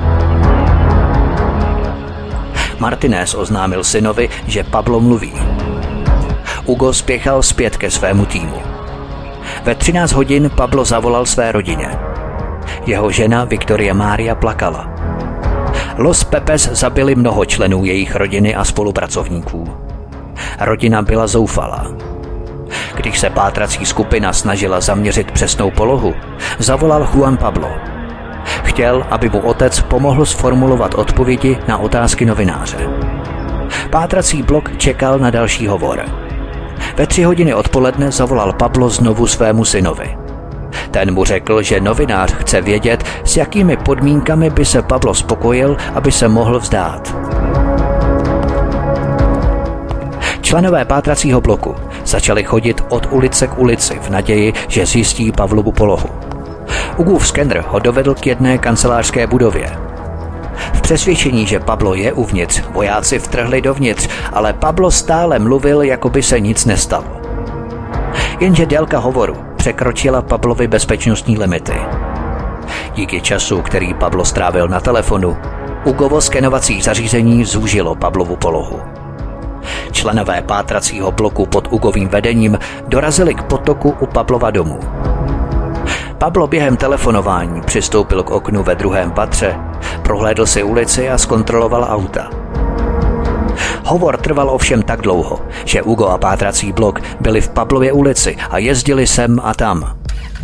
Martinez oznámil synovi, že Pablo mluví. Hugo spěchal zpět ke svému týmu. Ve 13 hodin Pablo zavolal své rodině. Jeho žena Victoria Maria plakala. Los Pepes zabili mnoho členů jejich rodiny a spolupracovníků. Rodina byla zoufalá. Když se pátrací skupina snažila zaměřit přesnou polohu, zavolal Juan Pablo. Chtěl, aby mu otec pomohl sformulovat odpovědi na otázky novináře. Pátrací blok čekal na další hovor. Ve 3 hodiny odpoledne zavolal Pablo znovu svému synovi. Ten mu řekl, že novinář chce vědět, s jakými podmínkami by se Pablo spokojil, aby se mohl vzdát. Členové pátracího bloku začali chodit od ulice k ulici v naději, že zjistí Pavlovu polohu. Hugův skener ho dovedl k jedné kancelářské budově. V přesvědčení, že Pablo je uvnitř, vojáci vtrhli dovnitř, ale Pablo stále mluvil, jako by se nic nestalo. Jenže délka hovoru překročila Pablovy bezpečnostní limity. Díky času, který Pablo strávil na telefonu, Hugovo skenovací zařízení zúžilo Pavlovu polohu. Členové pátracího bloku pod Hugovým vedením dorazili k potoku u Pavlova domu. Pablo během telefonování přistoupil k oknu ve 2. patře, prohlédl si ulici a zkontroloval auta. Hovor trval ovšem tak dlouho, že Hugo a pátrací blok byli v Pavlově ulici a jezdili sem a tam.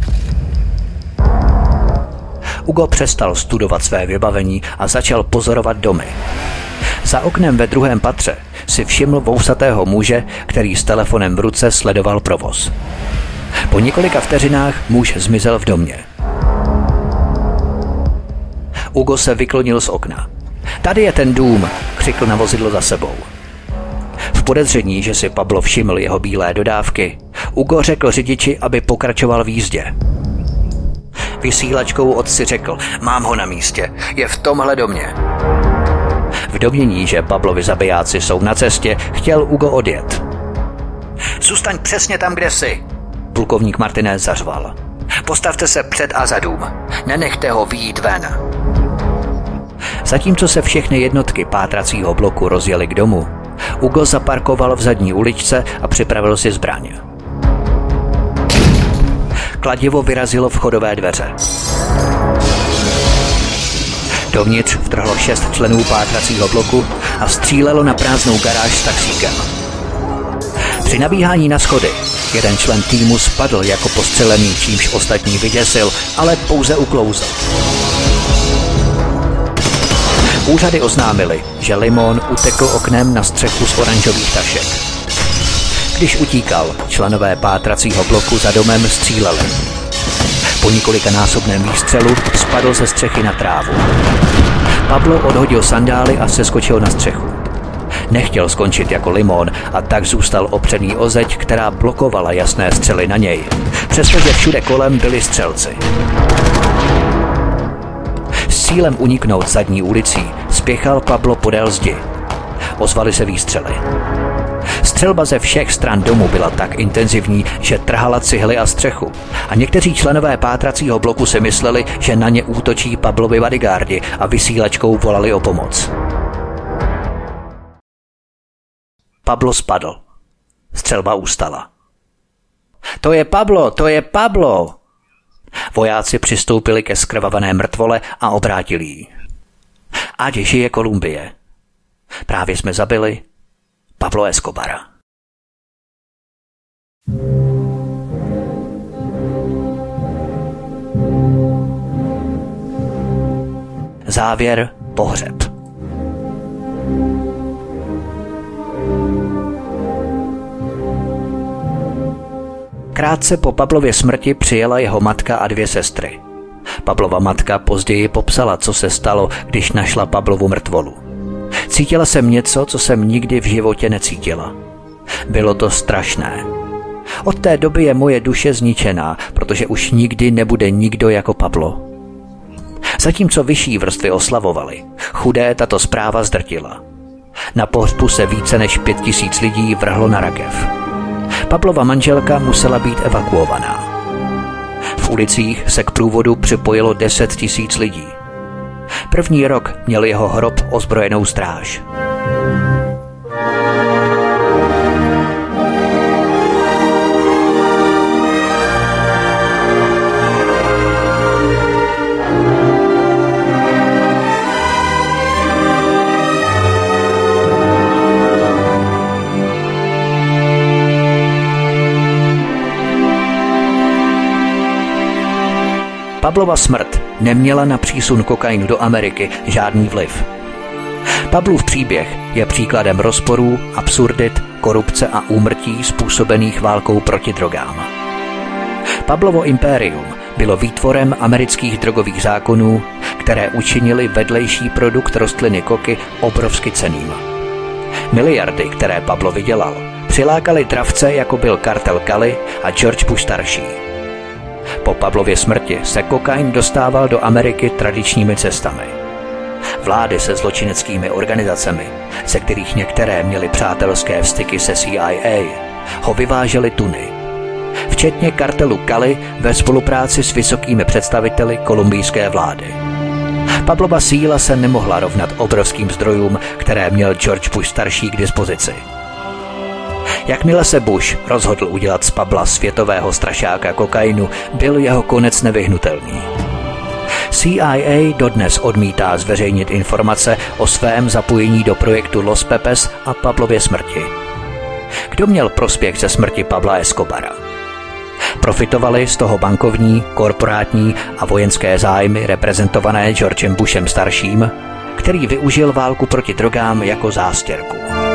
Hugo přestal studovat své vybavení a začal pozorovat domy. Za oknem ve 2. patře si všiml vousatého muže, který s telefonem v ruce sledoval provoz. Po několika vteřinách muž zmizel v domě. Hugo se vyklonil z okna. Tady je ten dům, křikl na vozidlo za sebou. V podezření, že si Pablo všiml jeho bílé dodávky, Hugo řekl řidiči, aby pokračoval v jízdě. Vysílačkou otci řekl, mám ho na místě, je v tomhle domě. V domnění, že Pavlovi zabijáci jsou na cestě, chtěl Hugo odjet. Zůstaň přesně tam, kde jsi, plukovník Martinez zařval. Postavte se před a za dům. Nenechte ho vyjít ven. Zatímco se všechny jednotky pátracího bloku rozjeli k domu, Hugo zaparkoval v zadní uličce a připravil si zbraň. Kladivo vyrazilo vchodové dveře. Dovnitř vtrhlo 6 členů pátracího bloku a střílelo na prázdnou garáž s taxíkem. Při nabíhání na schody jeden člen týmu spadl jako postřelený, čímž ostatní vyděsil, ale pouze uklouzl. Úřady oznámily, že Limón utekl oknem na střechu z oranžových tašek. Když utíkal, členové pátracího bloku za domem stříleli. Po několikanásobném výstřelu spadl ze střechy na trávu. Pablo odhodil sandály a seskočil na střechu. Nechtěl skončit jako Limón a tak zůstal opřený o zeď, která blokovala jasné střely na něj, přestože všude kolem byli střelci. S cílem uniknout zadní ulicí spěchal Pablo podél zdi. ozvaly se výstřely. Střelba ze všech stran domu byla tak intenzivní, že trhala cihly a střechu a někteří členové pátracího bloku si mysleli, že na ně útočí Pablovi bodyguardi a vysílačkou volali o pomoc. Pablo spadl. Střelba ustala. To je Pablo, to je Pablo! Vojáci přistoupili ke zkrvavané mrtvole a obrátili ji. Ať žije Kolumbie. Právě jsme zabili Pablo Escobara. Závěr, pohřeb. Krátce po Pablově smrti přijela jeho matka a 2 sestry. Pablova matka později popsala, co se stalo, když našla Pablovu mrtvolu. Cítila jsem něco, co jsem nikdy v životě necítila. Bylo to strašné. Od té doby je moje duše zničená, protože už nikdy nebude nikdo jako Pablo. Zatímco vyšší vrstvy oslavovaly, chudé tato zpráva zdrtila. Na pohřbu se více než 5000 lidí vrhlo na rakev. Pablova manželka musela být evakuovaná. V ulicích se k průvodu připojilo 10 000 lidí. První rok měl jeho hrob ozbrojenou stráž. Pablova smrt neměla na přísun kokainu do Ameriky žádný vliv. Pablův příběh je příkladem rozporů, absurdit, korupce a úmrtí způsobených válkou proti drogám. Pablovo impérium bylo výtvorem amerických drogových zákonů, které učinili vedlejší produkt rostliny koky obrovsky cenným. Miliardy, které Pablo vydělal, přilákali dravce, jako byl kartel Cali a George Bush starší. Po Pablově smrti se kokain dostával do Ameriky tradičními cestami. Vlády se zločineckými organizacemi, ze kterých některé měly přátelské vztyky se CIA, ho vyvážely tuny. Včetně kartelu Cali ve spolupráci s vysokými představiteli kolumbijské vlády. Pablova síla se nemohla rovnat obrovským zdrojům, které měl George Bush starší k dispozici. Jakmile se Bush rozhodl udělat z Pabla světového strašáka kokainu, byl jeho konec nevyhnutelný. CIA dodnes odmítá zveřejnit informace o svém zapojení do projektu Los Pepes a Pablově smrti. Kdo měl prospěch ze smrti Pabla Escobara? Profitovaly z toho bankovní, korporátní a vojenské zájmy reprezentované Georgem Bushem starším, který využil válku proti drogám jako zástěrku.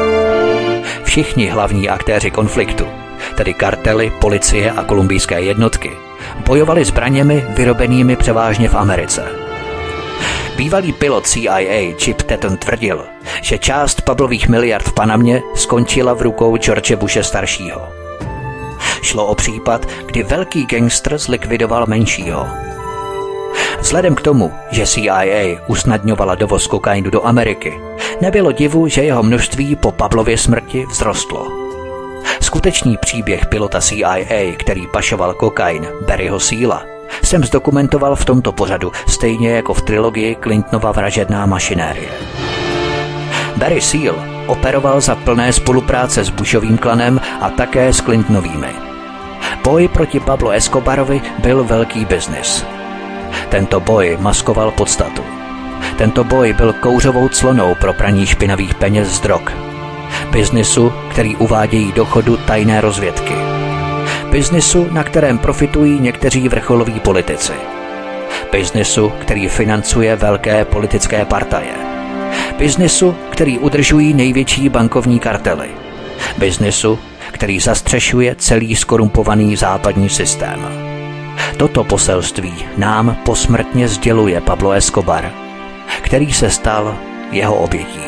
Všichni hlavní aktéři konfliktu, tedy kartely, policie a kolumbijské jednotky, bojovali zbraněmi vyrobenými převážně v Americe. Bývalý pilot CIA Chip Tatum tvrdil, že část Pablových miliard v Panamě skončila v rukou George Bushe staršího. Šlo o případ, kdy velký gangster zlikvidoval menšího. Vzhledem k tomu, že CIA usnadňovala dovoz kokainu do Ameriky, nebylo divu, že jeho množství po Pablově smrti vzrostlo. Skutečný příběh pilota CIA, který pašoval kokain, Barryho Seala, jsem zdokumentoval v tomto pořadu, stejně jako v trilogii Clintonova vražedná mašinérie. Barry Seal operoval za plné spolupráce s Bushovým klanem a také s Clintonovými. Boj proti Pablo Escobarovi byl velký biznis. Tento boj maskoval podstatu. Tento boj byl kouřovou clonou pro praní špinavých peněz z drog. Biznisu, který uvádějí do chodu tajné rozvědky. Biznisu, na kterém profitují někteří vrcholoví politici. Biznisu, který financuje velké politické partaje. Biznisu, který udržují největší bankovní kartely. Biznisu, který zastřešuje celý skorumpovaný západní systém. Toto poselství nám posmrtně sděluje Pablo Escobar, který se stal jeho obětí.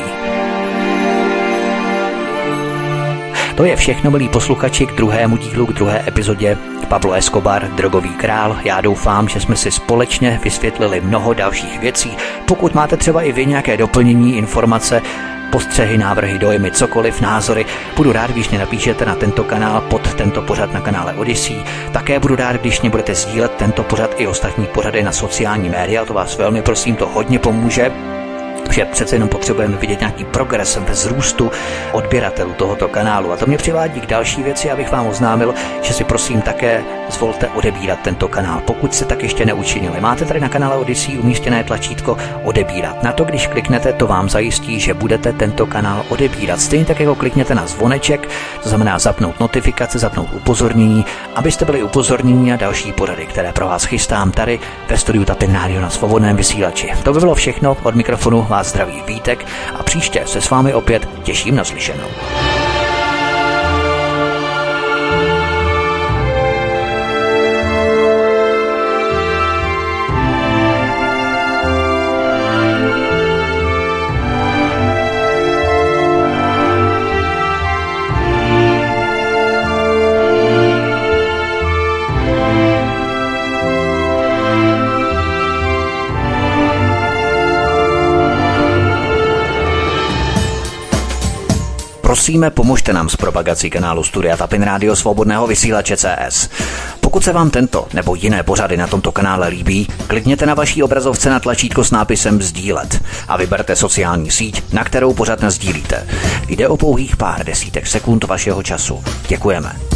To je všechno, milí posluchači, k druhému dílu, k druhé epizodě Pablo Escobar, drogový král. Já doufám, že jsme si společně vysvětlili mnoho dalších věcí. Pokud máte třeba i vy nějaké doplnění, informace, postřehy, návrhy, dojmy, cokoliv, názory. Budu rád, když mě napíšete na tento kanál pod tento pořad na kanále Odyssey. Také budu rád, když mě budete sdílet tento pořad i ostatní pořady na sociální média. To vás velmi prosím, to hodně pomůže. Že přece jenom potřebujeme vidět nějaký progres ve vzrůstu odběratelů tohoto kanálu. A to mě přivádí k další věci, abych vám oznámil, že si prosím také zvolte odebírat tento kanál, pokud se tak ještě neučinili. Máte tady na kanále Odyssey umístěné tlačítko odebírat. Na to, když kliknete, to vám zajistí, že budete tento kanál odebírat. Stejně tak, jako klikněte na zvoneček, to znamená zapnout notifikace, zapnout upozornění, abyste byli upozorněni na další pořady, které pro vás chystám tady ve studiu Tapin Radio na svobodném vysílači. To by bylo všechno, od mikrofonu vás zdraví Vítek a příště se s vámi opět těším na slyšenou. Prosíme, pomožte nám s propagací kanálu Studia Tapin Radio Svobodného vysílače CS. Pokud se vám tento nebo jiné pořady na tomto kanále líbí, klikněte na vaší obrazovce na tlačítko s nápisem sdílet a vyberte sociální síť, na kterou pořad nasdílíte. Jde o pouhých pár desítek sekund vašeho času. Děkujeme.